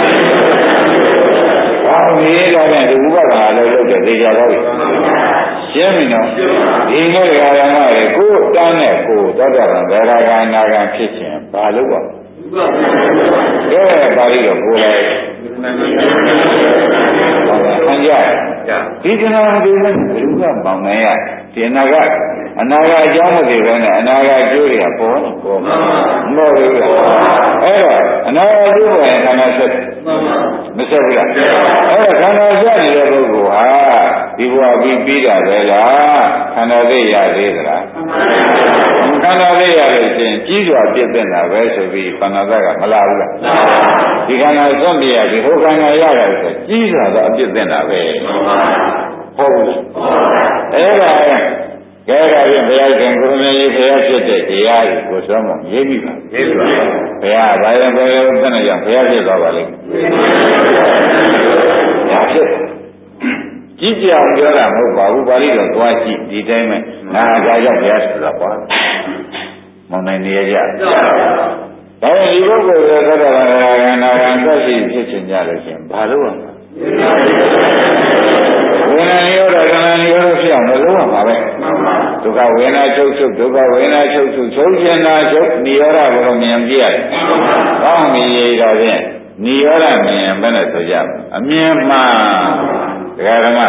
ဘာလို့လဲဒါနဲ့ဒီဥပဒါလည်းလုပ်တယ်သိကြတော့ရှရှင်းပြီနော်ဒီနေ့ဓမ္မတွေကိုတန်းနဲ့ကိုသောတာပန်ဗေဒဂာနာဂံဖြစ်ခြင်းဘာလို့ပါကဲပါဠိတော်ကိုယ်လိုက်ခံကြဒီကနာဒီနဲ့ဘယ်လိုမှပေါင်းနိုင်ရဒီအနာကအကြောင်းမသိဘဲနဲ့အနာဂတ်ကျိုးတွေကပေါ်နေပေါ်မှာမဟုတ်ဘူးလားအဲ့တော့အနာဂတ်ကျိုးပေါ်ရင်ခန္ဓာဆက်မဆက်ဘူးလားအဲ့တော့ခန္ဓာဆက်နေတဲ့ပုဂ္ဂိုလ်ဟာဒီဘဝပြီးတာပဲလားခန္ဓာသိရသေးသလားခန္ဓာသိရလို့ချင်းကြီးစွာပြည့်တဲ့တာပဲဆိုပြီးခန္ဓာသက်ကမလာဘူးလားဒီခန္ဓာစွန့်ပြရဒီဟိုခန္ဓာရတယ်ဆိုကြီးစွာသောအပြည့်တဲ့တာပဲဟုတ်ဘူးအဲ့ဒါကဲဒါဖြင့်ဘုရားရှင်ကိုရမကြီးဘုရားဖြစ်တဲ့တရားကိုဆိုမှရေးပြီပါရေးပါဘုရားဘာရင်ဘယ်လိုသတ်နေကြဘုရားဖြစ်သွားပါလိမ့်မယ်ဖြစ်ကြည့်ကြအောင်ပြောတာမဟုတ်ပါဘူးပါဠိတော်သွားကြည့်ဒီတိုင်းပဲငါဒါကြောင့်ဘုရားဆိုတာပါမနိုင်နေကြဒါရင်ဒီပုဂ္ဂိုလ်ရဲ့သတ္တဝါကနာဂံဆက်ရှိဖြစ်ခြင်းကြလို့ရှင်ဘာလို့ဝေဒနာရောဒနာရောဖြစ်အောင်လို့လုပ်ရမှာပဲဒုက္ခဝေဒနာချုပ်ဒုက္ခဝေဒနာချုပ်ချုပ်ခြင်းနာချုပ်နိရောဓကိုမြင်ပြရတယ်။ကောင်းပြီဒါဖြင့်နိရောဓမြင်ဘယ်နဲ့ဆိုကြအမြင်မှဒကာဓမ္မ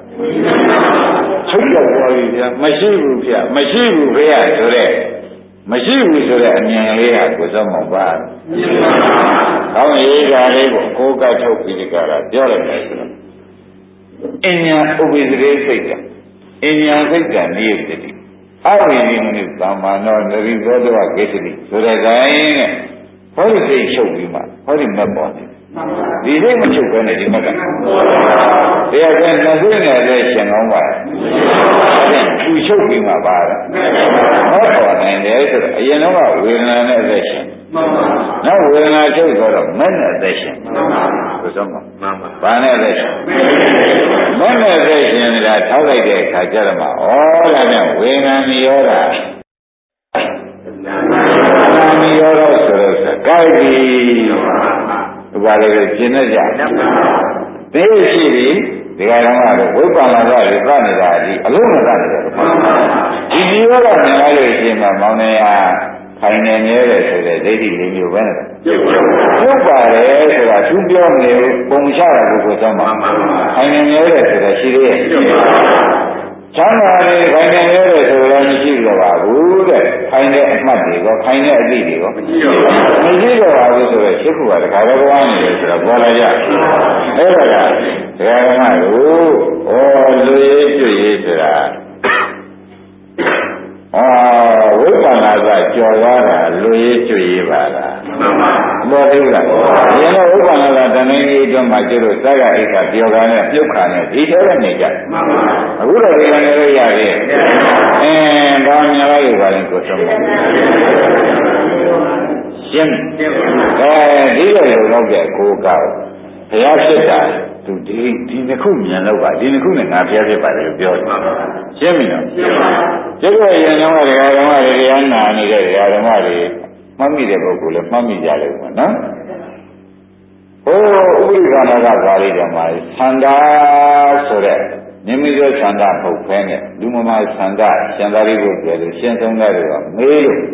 ချုပ်ရောက်သွားပြီဗျာမရှိဘူးဗျာမရှိဘူးဖေရဆိုတဲ့မရှိဘူးဆိုတဲ့အမြင်လေးဟာကိုစောမောပါ။ကောင်းပြီဒါလေးကိုကိုယ်ကထုတ်ပြီးဒီကရာပြောလိုက်တယ်ဆိုတော့အညာဥပိသရေစိတ်ကအညာစိတ်ကနိယတတိအဝိနိမနိသမ္မာနောနရိသောတဝကိတ္တိဆိုတဲ့တိုင်းနဲ့ဟောဒီစိတ်ချုပ်ပြီးမှဟောဒီမက်ပေါ်နေဒီစိတ်မချုပ်ဘဲနဲ့ဒီမက်ကတရားကျနှစ်စိတ်နဲ့လည်းရှင်ကောင်းပါအဲ့သူချုပ်ပြီးမှပါတော့ဟောပေါ်နိုင်တယ်ဆိုတော့အရင်တော့ဝေဒနာနဲ့အသက်ရှင်နောက်ဝေဒနာချုပ်တော့မက်နဲ့အသက်ရှင်ဆိုတော့ဘာနဲ့အသက်ရှင်မက်နဲ့အသက်ရှင်နေတာထောက်လိုက်တဲ့အခါကျတော့မှဩဒါနဲ့ဝေဒနာနိရောဓနိရောဓဆိုတော့ကိုက်ပြီဒီပါလေကျင်နေကြသိရှိပြီဒီကရံကတော့ဝိပ္ပန္နကတွေသနေတာဒီအလုံးမသနေတယ်ဒီနိရောဓမြင်လိုက်လို့ရှိရင်မောင်နေရခိုင်နေနေတယ်ဆိုတဲ့ဒိဋ္ဌိလေးမျိုးပဲနဲ့ပြုတ်ပါတယ်ဆိုတာသူပြောနေပုံချတာကိုသောမှာခိုင်နေနေတယ်ဆိုတာရှိသေးရဲ့ချမ်းသာတယ်ခိုင်နေနေတယ်ဆိုတော့မရှိတော့ပါဘူးတဲ့ခိုင်တဲ့အမှတ်တွေကခိုင်တဲ့အသည့်တွေကမရှိတော့ပါဘူးဆိုတော့ရှိခုကတခါတော့ဘဝနေတယ်ဆိုတော့ပေါ်လာကြအဲ့ဒါကဒကာမတို့လူရေးကျွရေးဆိုတာဝိပ္ပန္နကကြော်သွားတာလူရေးကျွရေးပါလားမှန်ပါဘူးလားဒီတော့ဝိပ္ပန္နကတဏှိကြီးအတွင်းမှာကျတော့သက္ကအိတ်ကပြောတာနဲ့ပြုတ်ခါနဲ့ဒီထဲကနေကြမှန်ပါအခုတော့ဒီကနေလို့ရရဲ့ဘာများလိုက်ပါလဲကိုဆုံးမရှင်းဒီလိုရောက်တဲ့ကိုကောက်ဘုရားဖြစ်တာသူဒီနှစ်ခုမြင်တော့ပါဒီနှစ်ခုနဲ့ငါဘုရားဖြစ်ပါလေလို့ပြောတယ်ရှင်းပြီနော်ရှင်းပါကျတော့ရင်တော့ဓမ္မတွေတရားနာနေတဲ့ဓမ္မတွေမှတ်မိတဲ့ပုဂ္ဂိုလ်လည်းမှတ်မိကြတယ်ပေါ့နော်ဟိုဥပ္ပဒါနကပါဠိတော်မှာသန္တာဆိုတဲ့နိမိတ်သန္တာမဟုတ်ဖဲနဲ့လူမမာသန္တာရှင်သာရိပုတ္တရာလို့ရှင်းဆုံးတဲ့တော့မေးလို့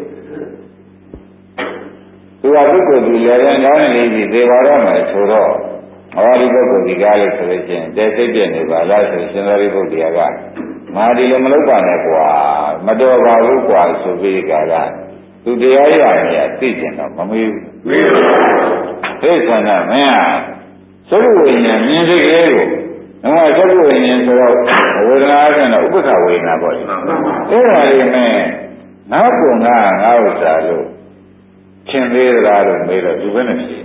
သူကပုဂ္ဂိုလ်ဒီလည်းကောင်းနေပြီသေပါတော့မယ်ဆိုတော့ဒီပုဂ္ဂိုလ်ဒီကားလေးဆိုလို့ချင်းတဲစိတ်ပြည့်နေပါလားဆိုရှင်သာရိပုတ္တရာကမာဒီလည်းမလုပ်ပါနဲ့ကွာမတော်ပါဘူးကွာဆိုပြီးကြတာသူတရားရနေရသိကျင်တော့မမေးဘူးမေးပါဘူးသိသနာမင်းသုဝိညာဉ်မြင်စိတ်ကလေးကိုသုဝိညာဉ်ဆိုတော့ဝေဒနာဆိုတော့ဥပ္ပခဝေဒနာပေါ့လေအဲ့ဒါလေးနဲ့ငါ့ကိုငါဥစ္စာလို့သင်သေးလားလို့မေးတော့သူပဲနဲ့ဖြေ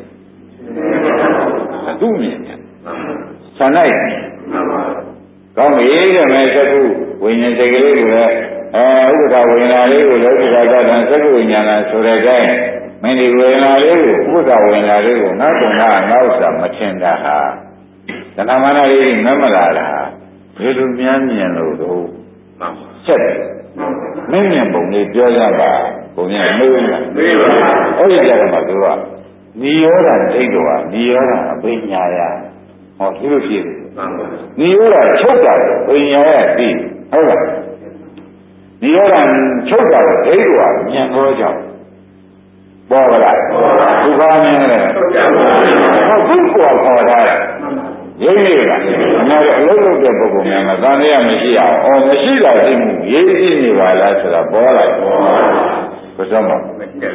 သူ့မြင်တယ်ဆန္ဒရကောင်းပြီတဲ့မဲ့သကုဝိညာဉ်စိတ်ကလေးကိုလည်းဥပ္ပခဝေဒနာလေးကိုလည်းဥပ္ပခသတ္တသကုဝိညာဏဆိုတဲ့အတိုင်းမင်းဒီဝေဒနာလေးကိုဥပ္ပခဝေဒနာလေးကိုငါ့ကုဏငါဥစ္စာမထင်တာဟာသဏ္ဍမာနလေးမမလာတာဘယ်လိုများမြင်လို့တော့ဆက်တယ်မင်းမြင်ပုံလေးပြောရပါဘုံများမေးလားမေးပါအဲ့ဒီကြတော့မှသူကနိရောဓဒိဋ္ဌဝနိရောဓအပညာယဟောဒီလိုဖြစ်တယ်နိရောဓချုပ်တာပညာယသိဟုတ်လားနိရောဓချုပ်တာဒိဋ္ဌိကမြင်သောကြောင့်ပေါ်လာသူဘာမြင်လဲဟုတ်သူ့ကိုခေါ်တာရင်းနေလားအများအလုံးလုံးတဲ့ပုဂ္ဂိုလ်များမှာသံဃာမရှိအောင်မရှိတာသိမှုရေးကြည့်နေပါလားဆိုတာပေါ်လာဘယ်တော့မှ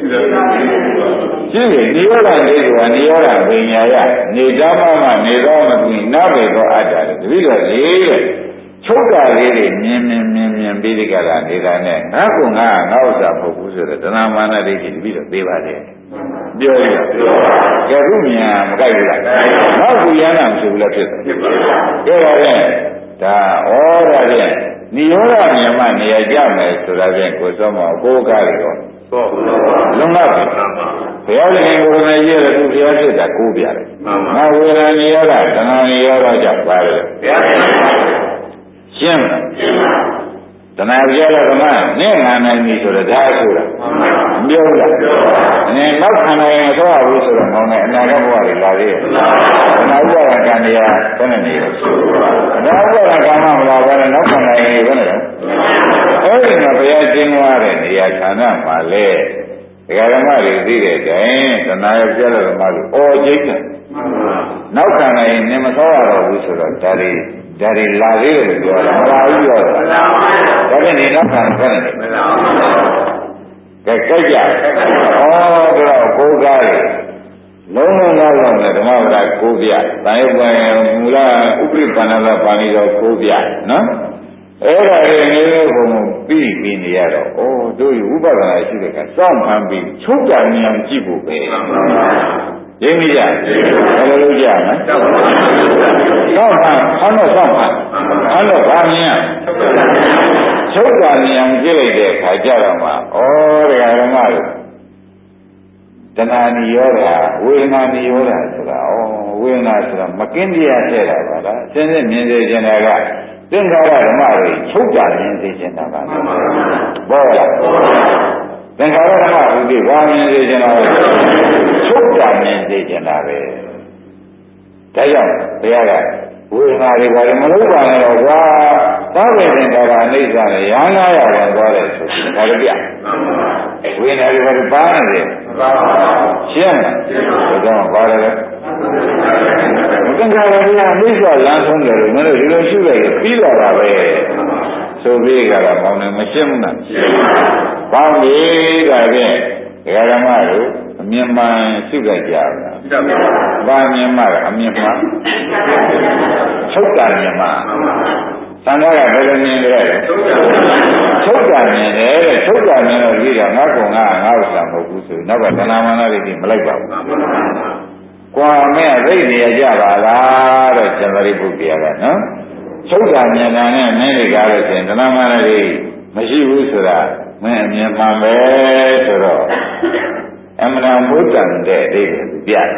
ရှိတယ်နိရောဓဒိဋ္ဌိကနိရောဓဝိညာယနေဓမ္မမနေတော့မသိနာပဲတော့အတ္တတတိတော့လေးတဲ့ချုပ်တာလေးတွေမြင်ပြီးဒီကလာနေတာနဲ့ငါကငါဥစ္စာမဟုတ်ဘူးဆိုတော့တဏမာနဒိဋ္ဌိတပြီးတော့သေးပါတယ်ပြောရကြရုမြန်မကြိုက်ဘူးလားနောက်ကူရနာမရှိဘူးလားဖြစ်တယ်ပြောရရင်ဒါဒါဖြင့်နိရောဓမြင်မှနေရာကြမယ်ဆိုတာဖြင့်ကိုယ်စောမကိုယ်ကားတွေရောလုံလောက်ပြီဘုရားရှင်ကိုယ်နဲ့ရတဲ့သူဘုရားဖြစ်တာကိုးပြတယ်ငါဝေဒနာနိရောဓတဏှာနိရောဓကြောင့်ပါတယ်ဘုရားရှင်းလားတဏှာပြရဓမ္မနဲ့ငါနိုင်ပြီဆိုတော့ဒါဆိုတာမပြောဘူးလားနောက်ခန္ဓာရင်တော့ဘူးဆိုတော့ငောင်းနေအနာဂတ်ဘဝတွေလာသေးတယ်တဏှာဥပါဒကံတရားဘယ်နဲ့နေလဲတဏှာဥပါဒကံမှမလာဘဲနဲ့နောက်ခန္ဓာရင်ဘယ်နဲ့လဲအဲဒီမှာဘုရားကျင်းသွားတဲ့နေရာဌာနမှာလေဒကာဓမ္မတွေသိတဲ့တိုင်တဏှာရပြရဓမ္မလို့အော်ကျိတ်တယ်နောက်ခန္ဓာရင်နေမသောရတော့ဘူးဆိုတော့ဒါတွေလာသေးတယ်လို့ပြောတာမလာဘူးပြောတာဒါနဲ့နေနောက်ခံဖက်နေမလာဘူးကဲကြိုက်ကြတော့ကိုယ်ကားတယ်လုံးလုံးလောက်လောက်နဲ့ဓမ္မပဒကိုပြတန်ရုပ်ပိုင်းမူလဥပရိပန္နလပါဠိတော်ကိုပြနော်အဲ့ဒါတွေနေတဲ့ဘုံပြီးနေရတော့တို့ဥပဒနာရှိတဲ့ကစောင့်မှန်ပြီးချုပ်တာဉာဏ်ကြည့်ဖို့ပဲရင်းမိကြဘယ်လိုလုပ်ကြမလဲစောင့်မှန်ဆောင်းတော့ဗာမြင်ချုပ်တာဉာဏ်ကြည့်လိုက်တဲ့အခါကျတော့မှတရားဓမ္မတို့တဏှာနိရောဓဝေဒနာနိရောဓဆိုတာဝေဒနာဆိုတာမကင်းတရားဖြစ်တာပါလားစဉ်းစစ်မြင်စေချင်တာကသင်္ခါရဓမ္မတွေချုပ်တာမြင်စေချင်တာပါဘောလားသင်္ခါရဓမ္မဟူသည်ဘာမြင်စေချင်တာလဲချုပ်တာမြင်စေချင်တာပဲဒါကြောင့်ဘုရားကဝေဒနာတွေဘာလို့မလုပ်ပါနဲ့တော့ကွာသာဝေသင်္ခါရအိဋ္ဌာနဲ့ရဟန်းရဝင်သွားတယ်ဆိုပြီးဒါလည်းပြဝေဒနာတွေဘာလို့ပါနေလဲရှင်းလားဒါကြောင့်ပါတယ်သင်္ခါရတွေကမိစ္ဆာလမ်းဆုံးတယ်လို့မင်းတို့ဒီလိုရှုလိုက်ပြီးတော့တာပဲဆိုပြီးကြတာပေါင်းတယ်မရှင်းဘူးလားပေါင်းပြီဒါဖြင့်ဓမ္မတို့အမြင်မှန်ရှုလိုက်ကြပါဘာမြင်မှအမြင်မှချုပ်တာမြင်မှသံဃာကဘယ်လိုမြင်လဲချုပ်တာမြင်တယ်တဲ့ချုပ်တာမြင်တော့ဒီကငါကငါဥစ္စာမဟုတ်ဘူးဆိုနောက်ကသဏ္ဍာန်မာနတွေမလိုက်ပါဘူးကွာမဲ့သိနေရကြပါလားတဲ့ဇံပရိပုတ္တရာကနော်ချုပ်တာမြင်တာနဲ့မင်းတွေကားလို့ရှိရင်သဏ္ဍာန်မာနတွေမရှိဘူးဆိုတာမင်းအမြင်မှန်ပဲဆိုတော့အမှန်ဘုဒ္ဓံတဲ့အိဗေပြတယ်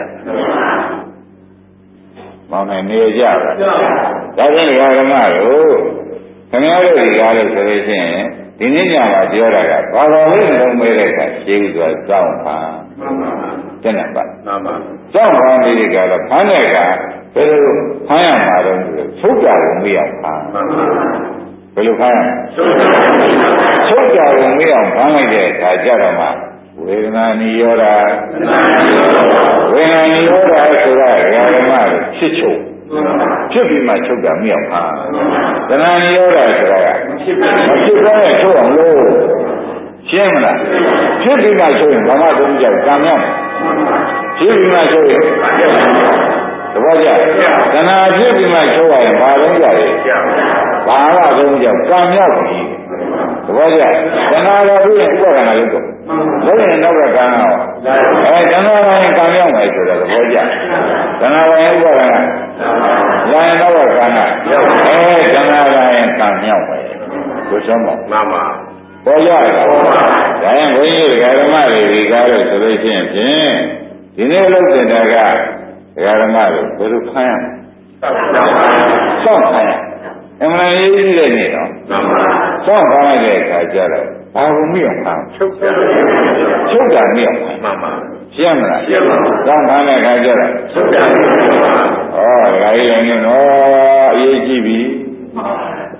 မောင်နိုင်နေကြပါဒါကြောင့်ဓမ္မတို့ခင်ဗျားတို့ဒီကားလို့ဆိုလို့ရှိရင်ဒီနေ့ညမှာပြောတာကဘာတော်လေးနှလုံးမဲတဲ့ကရှင်းပြီးသွားစောင့်ပါတဲ့နံပါတ်မှန်ပါစောင့်ပါနေတဲ့ကတော့ဖမ်းတဲ့ကဘယ်လိုဖမ်းရမှာတော့ချုပ်တာကိုမရအောင်ဖမ်းဘယ်လိုဖမ်းရမလဲချုပ်တာကိုမရအောင်ဖမ်းလိုက်တဲ့အခါကျတော့မှဝေဒနာနိရောဓဝေဒနာနိရောဓဆိုတာဓမ္မတို့ဖြစ်ချုပ်ဖြစ်ပြီးမှချုပ်တာမရအောင်ဖမ်းတဏှာနိရောဓဆိုတာကမဖြစ်ဘဲနဲ့ချုပ်အောင်လို့ရှင်းမလားဖြစ်ပြီးမှချုပ်ရင်ဘာမှသုံးကြကံမြောက်ဖြစ်ပြီးမှချုပ်ရင်သဘောကျတဏှာဖြစ်ပြီးမှချုပ်ရရင်ဘာလုံးကြလဲဘာမှသုံးကြကံမြောက်ပြီသဘောကျတဏှာတော်ပြီးရင်ဥပါဒနာလေးတော့လို့ရင်နောက်ကကံရောတဏှာပိုင်းကံမြောက်မယ်ဆိုတော့သဘောကျတဏှာပိုင်းဥပါဒနာလာရင်နောက်ကကံကတဏှာပိုင်းကံမြောက်မယ်ကိုဆုံးမမှန်ပါပေါ်ကြတယ်ဒါရင်ဘုန်းကြီးဓမ္မတွေဒီကားလို့ဆိုလို့ရှိရင်ဖြင့်ဒီနေ့လုပ်တဲ့တာကဓမ္မတွေဘယ်လိုဖမ်းရမလဲစောင့်ဖမ်းရအမှန်ရေးကြည့်တဲ့နေ့တော့စောင့်ဖမ်းလိုက်တဲ့အခါကျတော့ဘာလို့မရအောင်ချုပ်တာမရအောင်မှန်ပါရှင်းမလားရှင်းပါစောင့်ဖမ်းတဲ့အခါကျတော့ချုပ်တာဒါကြီးလည်းညတော့အရေးကြီးပြီ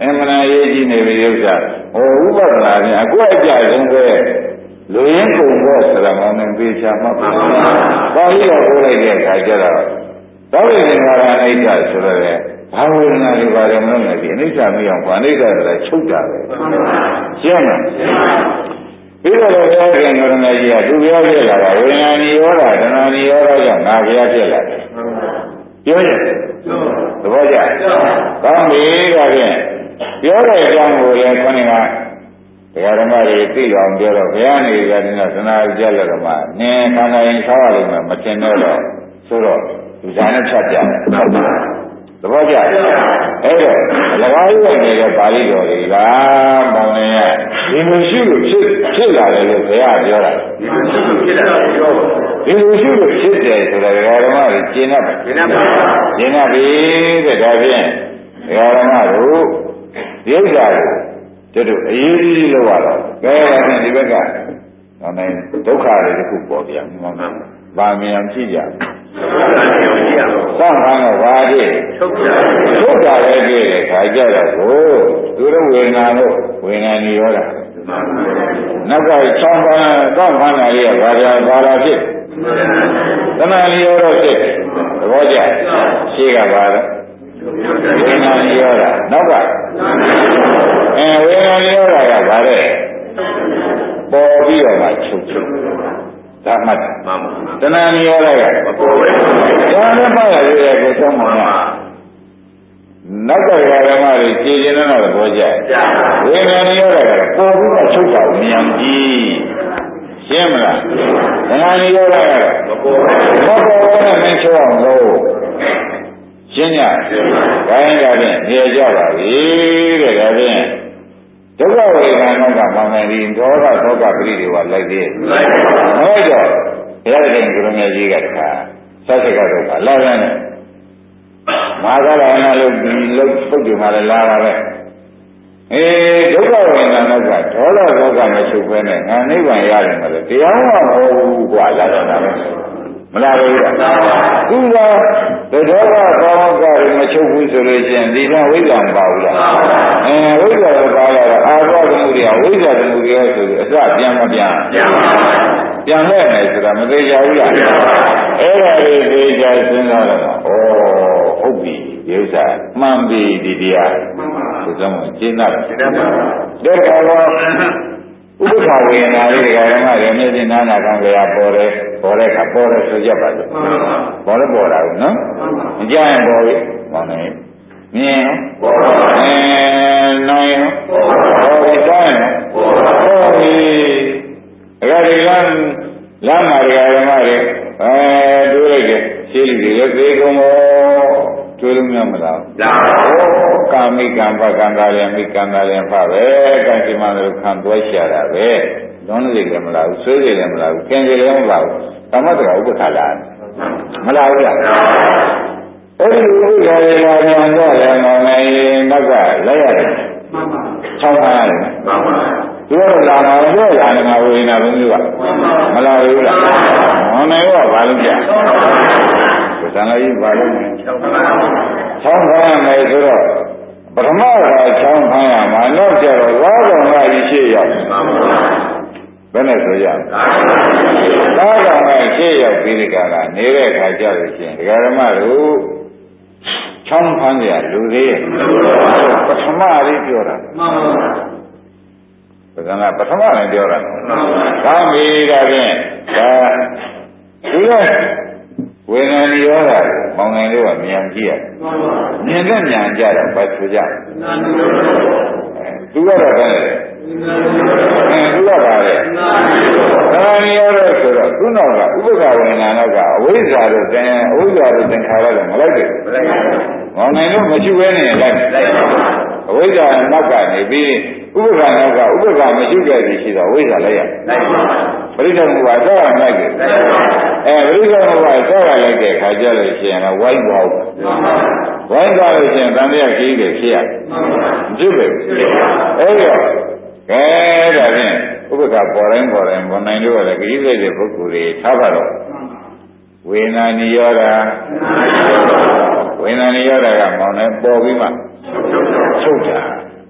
အမှန်တရားရေးကြည့်နေပြီဥစ္စာဟိုဥပဒနာပြန်အခုအကြဆုံးပဲလူရင်းကုန်တော့ဆိုတာမောင်းနေပြေချာမှတ်ပါပါဠိတော်ကိုလိုက်တဲ့အခါကျတော့သောရိသင်္ခါရအနိစ္စဆိုတော့လေဘာဝေဒနာတွေပါတယ်မလို့လည်းဒီအနိစ္စမရောက်ဘာအနိစ္စဆိုတာချုပ်တာပဲရှင်းမလားပြီးတော့လည်းဘုရားရှင်ကိုရမကြီးကသူပြောပြလာတာဝိညာဉ်နိရောဓတဏှာနိရောဓကြောင့်ငါဘုရားဖြစ်လာတယ်ပြောရဲ့သဘောကျကောင်းပြီဒါဖြင့်ပြောတဲ့အကြောင်းကိုလည်းခေါင်းကတရားဓမ္မတွေသိအောင်ပြောတော့ဘုရားနေကြတဲ့သနာကြလက်ဓမ္မနင်းခန္ဓာရင်ဆောက်ရလို့မတင်တော့ဆိုတော့ဒီဇာနဲ့ဖြတ်ပြတယ်သဘောကျအဲ့တော့၎င်းရဲ့နေတဲ့ပါဠိတော်တွေကပေါင်းနေရဒီလိုရှိလို့ဖြစ်လာတယ်လို့ဘုရားပြောတာဒီလိုရှိလို့ဖြစ်လာတယ်ပြောဒီလိုရှိလို့ဖြစ်တယ်ဆိုတာဓမ္မတွေကျင့်တတ်ပါကျင့်တတ်ပါကျင့်တတ်ပြီတဲ့ဒါဖြင့်ဓမ္မတို့ဒီဥစ္စာကိုတို့အရေးကြီးလို့ရတော့ကဲဒါဖြင့်ဒီဘက်ကဒုက္ခတွေတစ်ခုပေါ်ပြန်မှန်ပါဗာမြန်ကြည့်ကြစောင့်ခံတော့ဘာကြည့်ထုတ်တာလည်းကြည့်တယ်ခါကြတော့ကိုသူတို့ဝေဒနာလို့ဝေဒနာနိရောဓနောက်ကချောင်းပန်းစောင့်ခံတာလေးကဘာလာဖြစ်သနာနိရောဓဖြစ်သဘောကျရှေ့ကဘာလဲဝေဒနာနိရောဓနောက်ကဝေဒနာနိရောဓကဘာလဲပေါ်ပြီးတော့မှချုပ်ဒါမှတ်မှန်ပါတဏှာနိရောဓကမပေါ်ပဲဒါလည်းပါရသေးတယ်ကိုသုံးပါမှာနောက်ကဓမ္မတွေကြည်ကျင်တဲ့ဘောကြဝေဒနာနိရောဓကပေါ်ပြီးတော့ချုပ်တာဉာဏ်ကြီးရှင်းမလားတဏှာနိရောဓကတော့မပေါ်ပဲမချုပ်အောင်လို့ရှင်းကြခိုင်းကြဖြင့်နေကြပါပြီတဲ့ဒါဖြင့်ဒုက္ခဝေဒနာကမှန်တယ်ဒီဒေါသသောကပရိဒေဝလိုက်သေးဟုတ်ကြောဘုရားရှင်ကိုရမေကြီးကတခါသစ္စာကတော့လာတယ်မာသရဏလို့ဒီလို့ပုဂ္ဂိုလ်မှလည်းလာတာပဲဒုက္ခဝေဒနာကဒေါသသောကမချုပ်ဘဲနဲ့ငါနိဗ္ဗာန်ရတယ်မလို့တရားမှမဟုတ်ဘူးကွာလာတော့တာပဲမလားဘူးလားသူကဒေါသသောကမချုပ်ဘူးဆိုလို့ရှိရင်ဒီကဝိဇ္ဇာမပါဘူးလားဝိဇ္ဇာကပါလာတော့အာသောသမှုတွေဝိဇ္ဇာသမှုတွေဆိုအစပြန်မပြန်ပြန်လဲမယ်ဆိုတာမသေးကြဘူးလားအဲ့ဒါလေးသေချာစဉ်းစားတော့ဟုတ်ပြီဒီဥစ္စာမှန်ပြီဒီတရားဆိုတော့ကျင့်တတ်တယ်ဒါကတော့ဥပ္ပခာဝေဒနာလေးဓမ္မတွေမျက်စိနာနာခံကြရပေါ်တဲ့အခါပေါ်တယ်ဆိုကြပါစို့ပေါ်တာဘူးနော်မကြရင်ပေါ်ပြီမောင်းနေမြင်ပေါ်နိုင်ပေါ်ပြီတိုင်းပေါ်ပြီဒါကြိလမ်းမှာဓမ္မတွေတွေးလိုက်တယ်ရှင်းလူတွေသေကုန်မောတွေးလို့မရမလားကာမိကံပကံတာလည်းမိကံတာလည်းဖပဲကံစီမံလို့ခံသွဲရှာတာပဲလုံးလေးလည်းမလားဘူးဆွေးလေးလည်းမလားဘူးခင်ကြီးလည်းမလားဘူးသမတ်တော်ဥပ္ပခါလာမလားဘူးလားအဲ့ဒီဥပ္ပခါလေးလာပြန်တော့လည်းမောင်နေနောက်ကလက်ရတယ်မှန်ပါချောင်းထားရတယ်မှန်ပါဒီတော့လာမှာပြောလာနေမှာဝေဒနာဘုံမျိုးကမလားဘူးလားမောင်နေကဘာလို့ကြသံဃာကြီးဘာလို့ချောင်းထားရမယ်ဆိုတော့ပထမကချောင်းထားရမှာနောက်ကျတော့ဝါကောင်ကကြီးရှေ့ရောက်ဘယ်နဲ့ဆိုကြဝါကောင်ကရှေ့ရောက်ပြီးဒီကလာနေတဲ့အခါကျလို့ရှိရင်ဒကာဓမ္မတို့ချောင်းဖမ်းကြလူသေးရဲ့ပထမလေးပြောတာပထမလည်းပြောတာကောင်းပြီဒါဖြင့်ဒါဒီကဝေဒနာရောတာမောင်ငယ်လေးကမြန်ကြည့်ရတယ်မြင်တဲ့မြန်ကြတော့ဘာဆိုကြသူကတော့ပဲသူကပါလေဒါရောတော့ဆိုတော့သူနောက်ကဥပ္ပခာဝေဒနာတော့ကအဝိဇ္ဇာတို့သင်္ခါရတော့မလိုက်ဘူးမောင်ငယ်တို့မရှိဘဲနဲ့လိုက်အဝိဇ္ဇာနောက်ကနေပြီးဥပ္ပခာနောက်ကဥပ္ပခာမရှိခဲ့သည်ရှိတော့ဝိဇ္ဇာလိုက်ရပရိစ္ဆေသမုပ္ပါဒ်ဆောက်ရလိုက်တယ်ပရိစ္ဆေသမုပ္ပါဒ်ဆောက်ရလိုက်တဲ့ခါကျလို့ရှိရင်တော့ဝိုင်းသွားလို့ရှိရင်တန်တရားကြီးတွေဖြစ်ရဖြစ်ပဲအဲ့တော့ဒါဖြင့်ဥပ္ပခာပေါ်တိုင်းဘုံနိုင်လို့လည်းခရီးတဲ့ပုဂ္ဂိုလ်တွေထားပါတော့ဝေဒနာနိရောဓကမောင်နဲ့ပေါ်ပြီးမှချုပ်တာ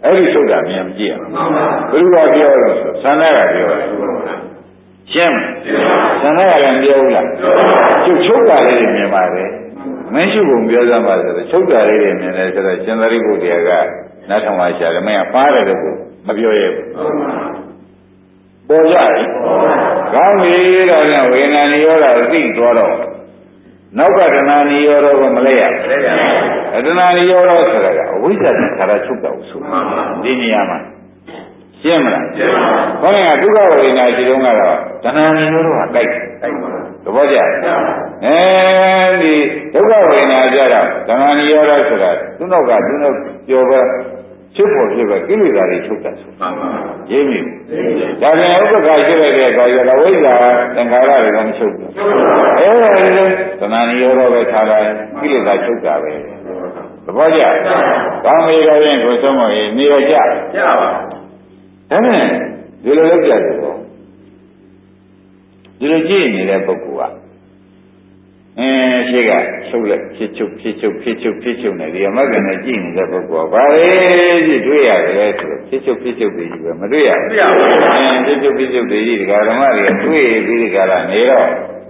အဲ့ဒီချုပ်တာမြင်မကြည့်ရဘူးဘယ်လိုပြောလို့ဆိုသန္တာကပြောတယ်ရှင်းသန္တာကလည်းပြောဘူးလားချုပ်တာလေးတွေမြင်ပါတယ်မင်းရှိကုန်ပြောစမ်းပါဆိုတော့ချုပ်တာလေးတွေမြင်တယ်ဆိုတော့ရှင်သာရိပုတ္တရာကနတ်ထောင်ပါရှာတယ်မင်းကပါတယ်လို့မပြောရဘူးပေါ်ကြတယ်ကောင်းပြီတော့လည်းဝေဒနာနိရောဓသိသွားတော့နောက်ကတဏှာနိရောဓကိုမလဲရဘူးတဏှာနိရောဓဆိုတာကအဝိဇ္ဇာသင်္ခါရချုပ်တာကိုဆိုဒီနေရာမှာရှင်းမလားခေါင်းကဒုက္ခဝေဒနာရှိတုန်းကတော့တဏှာနိရောဓကတိုက်သဘောကျအဲဒီဒုက္ခဝေဒနာကြတော့တဏှာနိရောဓဆိုတာသူ့နောက်ကသူ့နောက်ပြောပဲချုပ်ဖို့ဖြစ်ပဲကိလေသာတွေချုပ်တာဆိုရင်းပြီဒါပြန်ဥပ္ပခါရှိလိုက်တဲ့အခါကျတော့ဝိဇ္ဇာသင်္ခါရတွေကမချုပ်ဘူးအဲဒီသဏ္ဍာန်ရောတော့ပဲထားလိုက်ကိလေသာချုပ်တာပဲသဘောကျကောင်းပြီတော့ရင်ကိုဆုံးမရေးနေရကြပါဒါနဲ့ဒီလိုလုပ်ကြတယ်တော့ဒီလိုကြည့်နေတဲ့ပုဂ္ဂိုလ်ကရှိကချုပ်လိုက်ဖြစ်ချုပ်နေဒီအမကနဲ့ကြည့်နေတဲ့ပုဂ္ဂိုလ်ကဘာလဲကြည့်တွေ့ရတယ်ဆိုတော့ဖြစ်ချုပ်တွေကြီးပဲမတွေ့ရဘူးဖြစ်ချုပ်တွေကြီးဒီကဓမ္မတွေတွေ့ပြီးဒီကလာနေတော့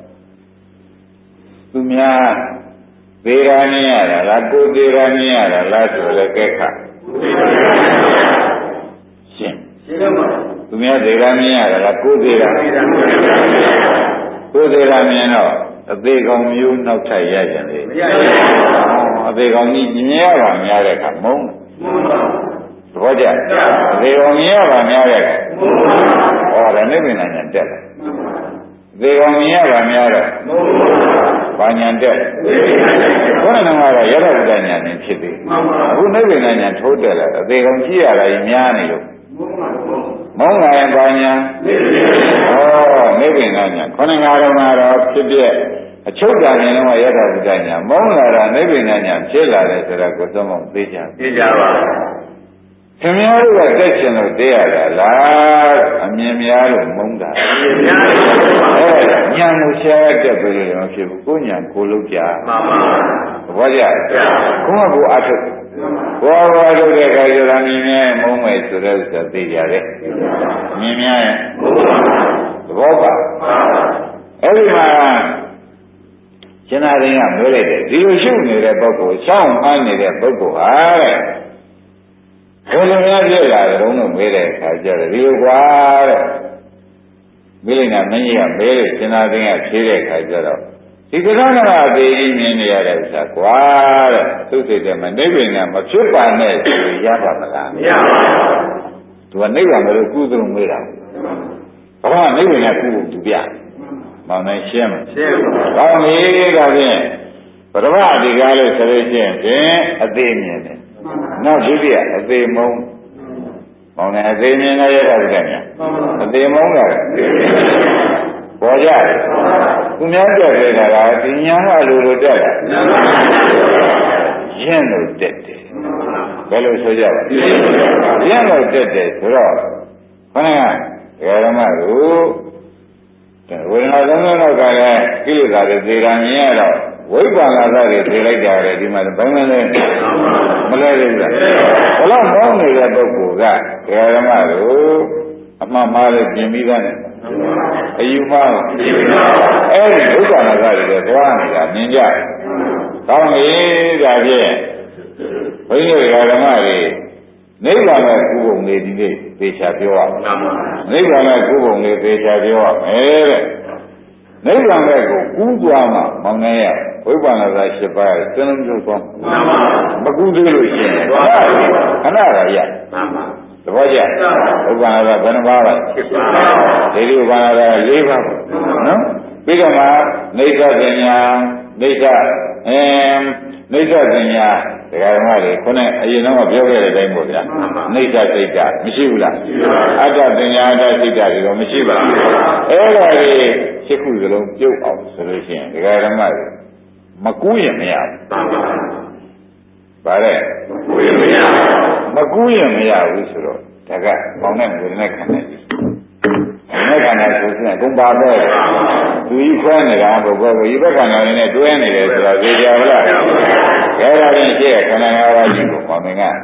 သူများသေရာနေရတာလားကိုယ်သေရာနေရတာလားဆိုလည်းကဲခါရှင်းပါသူများသေရာမြင်ရတာလားကိုယ်သေရာမြင်တော့အသေးကောင်မျိုးနောက်ထပ်ရကြတယ်မရပါဘူးအသေးကောင်ကြီးမြင်ရပါများတဲ့အခါမုန်းသဘောကျအသေးကောင်မြင်ရပါများတဲ့အခါဟောတယ်နိဗ္ဗာန်ဉာဏ်တက်တယ်အသေးကောင်မြင်ရပါများတော့ဘာဉာဏ်တက်ဘုရားနာကတော့ရတ္တဝိဒ္ဒဉာဏ်နဲ့ဖြစ်သေးအခုနိဗ္ဗာန်ဉာဏ်ထိုးတက်လာအသေးကောင်ကြည့်ရတာကြီးများနေလို့မုန်းလာရင်ဘာညာနိဗ္ဗာန်ညာခொနငါတော်မှာတော့ဖြစ်ပြအချုပ်တာနေတော့ရတ္တဝိဒ္ဒညာမုန်းလာတာနိဗ္ဗာန်ညာဖြစ်လာတယ်ဆိုတာကိုသုံးဖို့သိကြပါခင်ဗျားတို့ကတက်ချင်လို့သိရတာလားအမြင်များလို့မုန်းတာညာလို့ရှားတက်ပြီလို့မဖြစ်ဘူးကိုညာကိုလုံးကြမှန်ပါသဘောကျကိုကကိုအထုဘောတို့တဲ့ခါကျတော့မြင်မြဲမုန်းမယ်ဆိုတဲ့ဥစ္စာသိကြတယ်မြင်မြဲသဘောပါအဲ့ဒီမှာရှင်သာရိကမေးလိုက်တယ်ဒီလိုရှုနေတဲ့ပုဂ္ဂိုလ်ရှောင်းမှန်းနေတဲ့ပုဂ္ဂိုလ်ဟာတဲ့ဘယ်လိုများဖြစ်လာကြုံလို့မေးတဲ့အခါကျတော့ဒီလိုကွာတဲ့မိလိမ့်နာမင်းကြီးကမေးလို့ရှင်သာရိကဖြေတဲ့အခါကျတော့ဒီကရဏအသေးကြီးမြင်နေရတဲ့ဥစ္စာကွာတဲ့သူ့စိတ်ထဲမှာနိဗ္ဗာန်ကမဖြစ်ပါနဲ့ဆိုရပါမလားမရပါဘူးသူကနိဗ္ဗာန်လို့ကုသလို့မေးတာဘာမှနိဗ္ဗာန်ကကုဖို့သူပြမောင်နိုင်ရှင်းမှာရှင်းပါကောင်းပြီဒါဖြင့်ပရမအဓိကားလို့ဆိုလို့ရှိရင်အသေးမြင်တယ်နောက်ဒုတိယအသေးမုံမောင်နိုင်အသေးမြင်ရတဲ့ဥစ္စာများအသေးမုံကပေါ်ကြတယ်သူများကြက်ခဲ့တာကဒီညာကလူလိုတက်တာရင့်လို့တက်တယ်ဘယ်လိုဆိုကြပါရင့်လို့တက်တယ်ဆိုတော့ခဏကဓမ္မတို့ဝေဒနာသုံးလုံးတော့ကလည်းကိလေသာတွေသေတာမြင်ရတော့ဝိပ္ပန္နသတွေသေလိုက်ကြတယ်ဒီမှာဘယ်မှလည်းမလဲဘူးလားဘလို့မောင်းနေတဲ့ပုဂ္ဂိုလ်ကဓမ္မတို့အမှန်မှားလို့ပြင်ပြီးသားနဲ့အယူမှားအဲ့ဒီဒုက္ခနာကတွေသွားနေတာမြင်ကြကောင်းပြီဒါဖြင့်ဘုန်းကြီးဓမ္မတွေနိဗ္ဗာန်ရဲ့ကုပုံလေးဒီနေ့သေချာပြောရအောင်နိဗ္ဗာန်ရဲ့ကုပုံလေးသေချာပြောရမယ်တဲ့နိဗ္ဗာန်ရဲ့ကိုကူးသွားမှမောင်နေရဝိပ္ပန္နသာ၈ပါးစလုံးပြုသွားမကူးသေးလို့ရှိရင်ခဏကရသဘောကျဥပ္ပါဒဘယ်နှပါးလဲ7ပါးဒီဥပ္ပါဒ4ပါးနော်ပြီးတော့မှနေသပညာနေသပညာဒကာဓမ္မတွေခုနအရင်တော့ပြောခဲ့တဲ့အတိုင်းပေါ့ဗျာနေသစိတ်ကမရှိဘူးလားအတ္တပညာအတ္တစိတ်တွေတော့မရှိပါဘူးအဲ့ဒါတွေ7ခုစလုံးပြုတ်အောင်ဆိုလို့ရှိရင်ဒကာဓမ္မတွေမကူးရင်မရဘူးဗါတဲ့မကူးရင်မရဘူးဆိုတော့ဒါကမောင်နဲ့ဝေဒနာခန္ဓာကြီးမေခန္ဓာဆိုရင်ကုန်ပါပဲသူကြီးခွဲနေတာဘုရားကိုဒီဘက်ခန္ဓာနဲ့တွဲနေတယ်ဆိုတာသိကြပါလားခဲတာချင်းရှိတဲ့ခန္ဓာ၅ပါးကြီးကိုမောင်က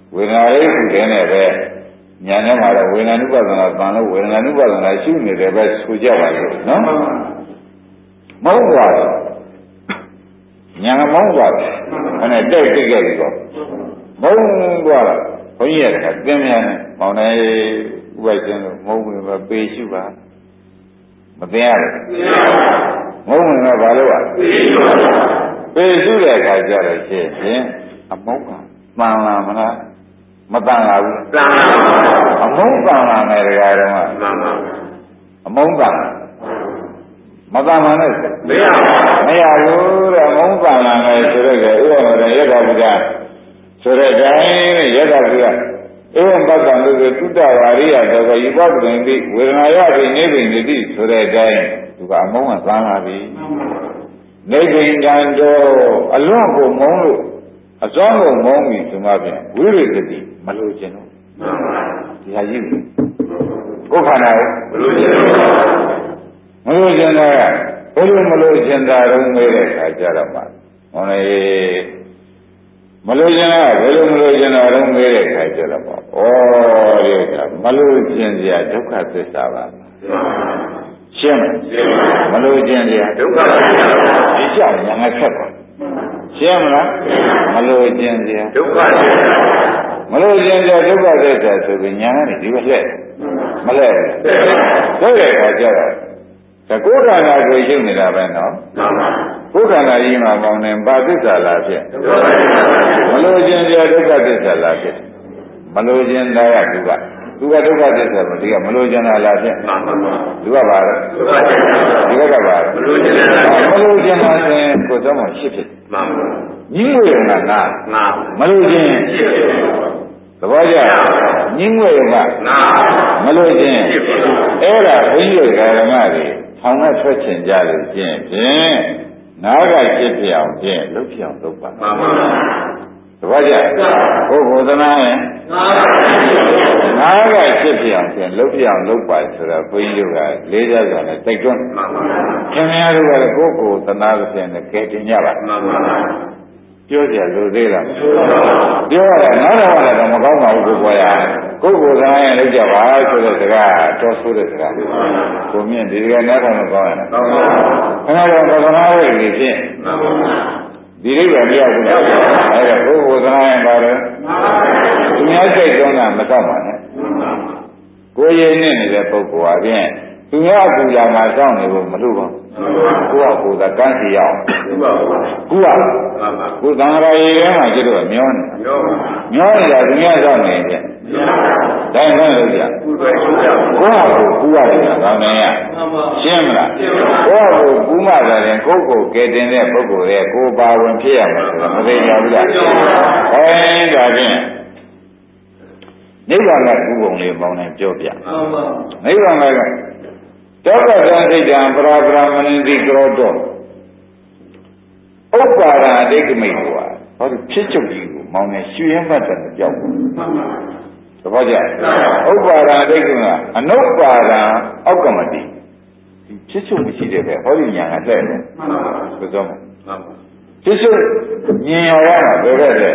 ဝေဒနာလေးခုတည်းနဲ့ပဲညာနဲ့မှာတော့ဝေဒနာနုပါဒနာတန်လို့ဝေဒနာနုပါဒနာရှိနေတယ်ပဲဆိုကြပါလို့နော်မဟုတ်ပါဘူးညာကမောင်းသွားတယ်အဲ့ဒါတိတ်ကြပြီပေါ့မုန်းသွားတာဘုန်းကြီးရတဲ့သင်မြန်နဲ့မောင်နေဥပိုက်ချင်းလို့မုန်းဝင်ပဲပေရှုပါမသိရတယ်မုန်းဝင်ပဲဘာလို့อ่ะပေရှုတဲ့အခါကျတော့ရှင်းဖြင့်အမုန်းကတန်လာမလားမတန်လာဘူးတန်လာအမုန်းတန်လာမယ်တရားတော်ကမှန်ပါအမုန်းတန်မတန်မှနဲ့မရဘူးတဲ့အမုန်းတန်လာမယ်ဆိုတော့ဥပမာရတ္တဗုဒ္ဓဆိုတဲ့တိုင်းနဲ့ရတ္တဗုဒ္ဓဧဝံပတ္တံလို့သုတ္တဝါရိယတောကဤပတ္တံတိဝေဒနာယပိနေပိတိဆိုတဲ့အတိုင်းသူကအမုန်းကသမ်းလာပြီနေပိတံတော်အလွန်ကိုမုန်းလို့အစွမ်းကိုမုန်းပြီဆိုမှပြန်ဝိရိသတိမလို့ခြင်းတော့ဒီဟာကြီးကိုယ်ခန္ဓာကိုမလို့ခြင်းမလို့ခြင်းတော့ဘယ်လိုမလို့ခြင်းတာတော့မေးတဲ့အခါကျတော့မှဟောလေမလို့ခြင်းကဘယ်လိုမလို့ခြင်းတော့မေးတဲ့အခါကျတော့မှဩဒီကမလို့ခြင်းစရာဒုက္ခသစ္စာပါရှင်းမလို့ခြင်းစရာဒုက္ခသစ္စာဒီကြောင့်ညာငါခက်ပါရှင်းမလားမလို့ခြင်းစရာဒုက္ခသစ္စာမလို့ခြင်းစရာဒုက္ခသစ္စာဆိုပြီးညာနဲ့ဒီဘက်လှည့်မလဲဆိုတဲ့အခါကျတော့သကုဋ္ဌာနာကိုရှုနေတာပဲနော်ကုဋ္ဌာနာကြီးမှာပေါင်းနေပါသစ္စာလားဖြစ်မလို့ခြင်းစရာဒုက္ခသစ္စာလားဖြစ်မလို့ခြင်းတရားသူကဒုက္ခသစ္စာမဒီကမလို့ခြင်းလားဖြစ်သူကပါတော့ဒီကပါတော့မလို့ခြင်းလားဆိုရင်ကိုယ်သောရှစ်ဖြစ်ညီငွေကငါမလို့ခြင်းသဘောကျညီငွေကမလို့ခြင်းအဲ့ဒါဘုန်းကြီးဓမ္မတွေထောင်နဲ့ထွက်ချင်ကြလို့ဖြင့်နားကဖြစ်ပြအောင်ဖြင့်လှုပ်ပြအောင်လုပ်ပါမှန်ပါသဘောကျဘုရားသနာရဲ့နားကဖြစ်ပြအောင်ဖြင့်လှုပ်ပြအောင်လုပ်ပါဆိုတော့ဘုန်းကြီးတို့ကလေးစားစွာနဲ့တိုက်တွန်းမှန်ပါခင်ဗျားတို့ကလည်းကိုယ့်ကိုယ်သနာသဖြင့်နဲ့ကဲတင်ကြပါမှန်ပါပြောကြလို့သေးလားပြောရတာနားတော့မကောင်းပါဘူးကိုယ်ပေါ်ရကိုယ်ကိုယ်သနာရဲ့လုပ်ကြပါဆိုတဲ့စကားတော်ဆိုးတဲ့စကားကိုမြင့်ဒီစကားနားထောင်လို့ကောင်းရလားခင်ဗျားတို့သနာဝိနေဖြင့်ဒီလိမ့်ပဲမရဘူးလားအဲ့ဒါကိုယ်ကိုယ်သနာရဲ့ပါတယ်သူများစိတ်တုံးတာမတော့ပါနဲ့ကိုယ်ရင်းနေတဲ့ပုဂ္ဂိုလ်ဟာဖြင့်သူများအကူလာမှာစောင့်နေဖို့မလိုပါဘူးကိုယ့်အကူသာကန်းစီရအောင်ကိုယ်သံဃာရေထဲမှာကျတော့မျောနေတာသူများစောင့်နေတယ်ဒါမှမဟုတ်ကြကိုယ့်အကူကူရတယ်ကောင်းတယ်ရှင်းမလားကိုယ့်အကူကူမှသာရင်ကိုယ့်ကိုကယ်တင်တဲ့ပုဂ္ဂိုလ်ရဲ့ကိုယ်ပါဝင်ဖြစ်ရမှာဆိုတော့မသိကြဘူးလားဒါဖြင့်နိဗ္ဗာန်ကကူပုံလေးပေါင်းနေပြောပြနိဗ္ဗာန်ကတောကသံစိတ်တံပရာပရမဏိတိကရောတောဥပ္ပါဒအတိတ်ကမိတ်ကွာဟောဒီဖြစ်ချုပ်ကြီးကိုမောင်းနေရွှေရမ်းတ်တယ်ကြောက်ဘူးသဘောကျဥပ္ပါဒအတိတ်ကအနုပ္ပါဒအောက်ကမတိဒီဖြစ်ချုပ်မရှိတဲ့ပဲဟောဒီညာကတဲ့တယ်ဘယ်သောမဖြစ်ချုပ်မြင်ရမှာဘယ်ပဲတဲ့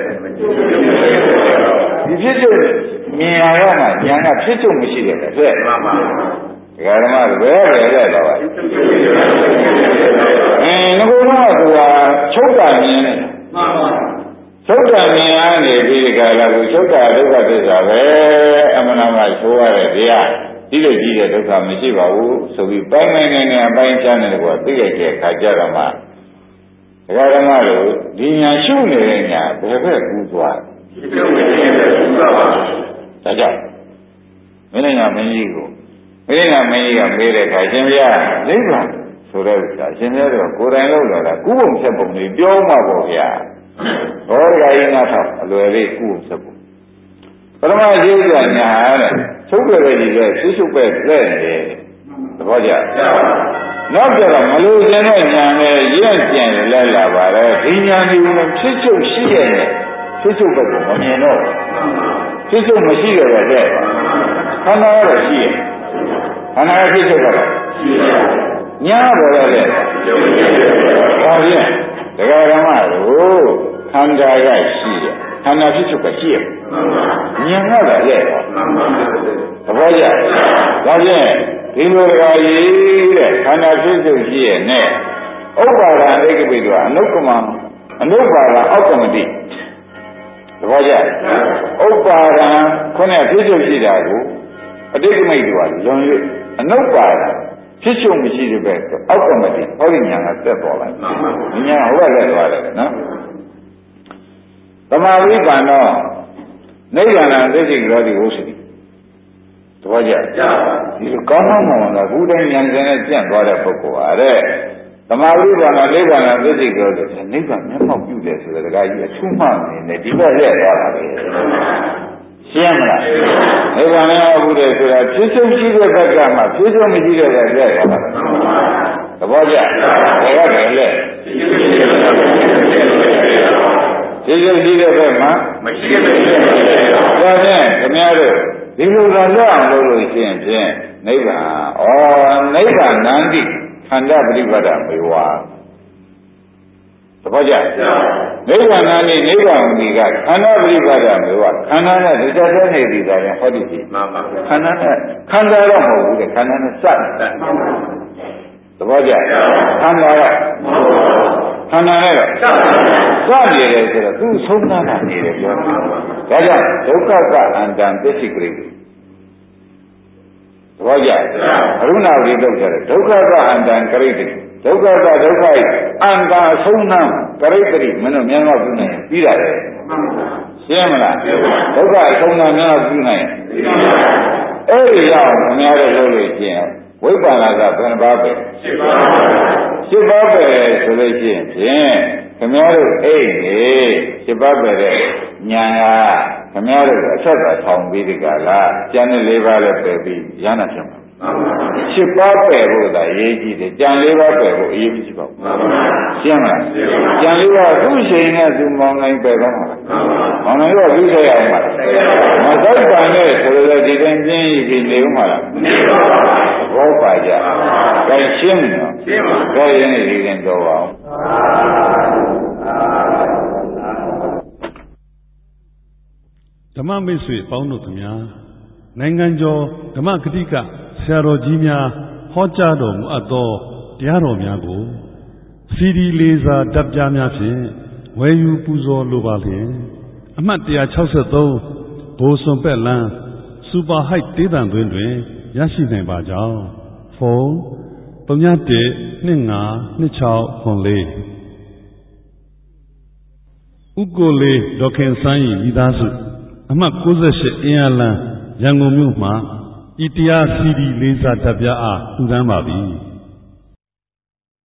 ဒီဖြစ်ချုပ်မြင်ရမှာညာကဖြစ်ချုပ်မရှိတဲ့ပဲတဲ့မှန်ပါဒကာဓမ္မတွေဘယ်တဲ့တော့ငါကတော့သူကချုပ်တာမြင်နေမှန်ပါချုပ်တာမြင်ရနေပြီးဒီကလာကိုချုပ်တာဒုက္ခသစ္စာပဲအမှန်တမ်းဆိုရတဲ့တရားဒီလိုကြီးတဲ့ဒုက္ခမရှိပါဘူးဆိုပြီးပိုင်းပိုင်းနေအပိုင်းချမ်းတယ်ကွာသိလိုက်တဲ့အခါကျတော့မှဒကာဓမ္မတို့ဒီညာရှုနေတဲ့ညာဘယ်ဘက်ကူးသွားဒါကြောင့်မင်းညာမင်းကြီးကိုမင်းကမင်းကြီးကမေးတဲ့အခါရှင်ဗျာနိဗ္ဗာန်ဆိုတဲ့ဥစ္စာရှင်ဗျာတော့ကိုယ်တိုင်လို့လာတာကုပုံဖြတ်ပုံလေးပြောမှပေါ့ဗျာဘောဓဂါယနာထောက်အလွယ်လေးကုပုံဖြတ်ပုံပရမရှိဥစ္စာညာတဲ့ချုပ်ကြတဲ့ဒီကဆွရှုပ်ပဲတဲ့တယ်သဘောကျနောက်ကြတော့မလို့ခြင်းတဲ့ညာနဲ့ရင့်ကျန်လဲလာပါတယ်ဒီညာဒီလိုဖြစ်ချုပ်ရှိရဲ့ဖြစ်ချုပ်ဘက်ကိုမမြင်တော့ဖြစ်ချုပ်မရှိရတဲ့ခန္ဓာရရှိရဲ့ခန္ဓာဖြစ်ချုပ်တော့ညာပေါ်ရတဲ့ဒါဖြင့်ဒကာဓမ္မတို့ခန္ဓာရရှိတယ်ခန္ဓာဖြစ်ချုပ်ကရှိရဉာဏ်ကလည်းရဲ့သဘောကျဒါဖြင့်ဒီလိုတကားကြီးတဲ့ခန္ဓာဖြစ်ချုပ်ရှိရနဲ့ဥပါဒံဧကပိတောအနုကမအနုပါဒအောက်ကမတိသဘောကျဥပါဒံခုနကဖြစ်ချုပ်ရှိတာကိုအတိတ်ကမိတ်တို့ကလွန်၍အနုပါဒဖြစ်ချုပ်မရှိတဲ့ဘက်အောက်ကမတိဟောဒီညာကတက်ပေါ်လာညာဟိုကလည်းသွားတယ်နော်သမာဝိပန္နောနိဗ္ဗာန်သစ္စိကရောတိဟုတ်စီသဘောကျဒီကောင်းကောင်းမှန်မှန်ကဘုရားဉာဏ်စင်နဲ့ကျင့်သွားတဲ့ပုဂ္ဂိုလ်ဟာတဲ့သမာဝိပန္နောနိဗ္ဗာန်သစ္စိကရောတိနိဗ္ဗာန်မျက်မှောက်ပြုတယ်ဆိုတဲ့တခါကြီးအထူးမှန်နေတယ်ဒီဘက်ရက်သွားတာပဲရှင်းမလားနိဗ္ဗာန်နဲ့ဘုရားဆိုတာဖြစ်ချုပ်ရှိတဲ့ဘက်ကမှဖြစ်ချုပ်မရှိတဲ့ဘက်ရက်သွားတာသဘောကျဘယ်ရတယ်လဲဒီလိုရှိတဲ့ဘက်မှာမရှိတဲ့ဘက်ဒါဖြင့်ခင်ဗျားတို့ဒီလိုသာလောက်အောင်လုပ်လို့ရှိရင်ဖြင့်နိဗ္ဗာန်နိဗ္ဗာန်နန္တိခန္ဓာပရိပတ်တမေဝါသဘောကျနိဗ္ဗာန်နန္တိနိဗ္ဗာန်ဒီကခန္ဓာပရိပတ်တမေဝါခန္ဓာနဲ့တရားတဲ့နေသည်သာရင်ဟောဒီရှိမှန်ပါခန္ဓာနဲ့ခန္ဓာတော့မဟုတ်ဘူးတဲ့ခန္ဓာနဲ့စတယ်သဘောကျခန္ဓာကခန္ဓာနဲ့စနေတယ်ဆိုတော့သူဆုံးသားတာနေတယ်ပြောတာဒါကြောင့်ဒုက္ခကအန္တံပစ္စည်းကလေးသဘောကျအရုဏဝိသုတ်ကြတယ်ဒုက္ခကအန္တံကရိတ္တိဒုက္ခကဒုက္ခ၏အန္တအဆုံးနှံကရိတ္တိမင်းတို့မြန်တော့ပြုနေရင်ပြီးတာလေရှင်းမလားဒုက္ခအဆုံးနှံမြန်တော့ပြုနေရင်အဲ့ဒီရောက်ခင်ဗျားတို့လုပ်လို့ရှိရင်ဝိပ္ပန္နကဘယ်နှပါးပဲ7ပါးပဲဆိုလို့ရှိရင်ဖြင့်ခင်ဗျားတို့အိတ်နေ7ပါးပဲတဲ့ညာကခင်ဗျားတို့အဆက်သာထောင်ပြီးဒီကလာကျန်တဲ့4ပါးလည်းပယ်ပြီးရဟနာဖြစ်မှာ7ပါးပယ်ဖို့သာရေးကြည့်တယ်ကျန်4ပါးပယ်ဖို့အရေးကြီးပါဘူးရှင်းမလားကျန်4ပါးသူ့ရှိန်နဲ့သူမောင်းနိုင်ပယ်တော့မှာမောင်းနိုင်တော့သူ့ဆက်ရအောင်ပါမသောက်ပန်နဲ့ဆိုတော့ဒီတိုင်းပြင်းပြီးနေဦးမှာလားမနေပါဘူးဘောပါကြ။ဒါရှင်းမလား။ရှင်းပါ။ဒါရင်ဒီရင်တော့ပါအောင်ဓမ္မမိတ်ဆွေပေါင်းတို့ခင်ဗျာနိုင်ငံကျော်ဓမ္မဂတိကဆရာတော်ကြီးများဟောကြားတော်မူအပ်သောတရားတော်များကိုစီဒီလေးစားတပ်ပြများဖြင့်ဝယ်ယူပူဇော်လိုပါလျင်အမှတ်163ဘိုးစွန်ပက်လန်းစူပါဟိုက်တေးတံတွင်တွင်ရရှိနိုင်ပါကြောင်းဖုန်း31252604ဥကိုလေးဒေါခင်စန်း၏မိသားစုအမှတ်68အင်းအလန်းရန်ကုန်မြို့မှဤတရားစီဒီလေးစားတပ်ပြအားထူထမ်းပါသည်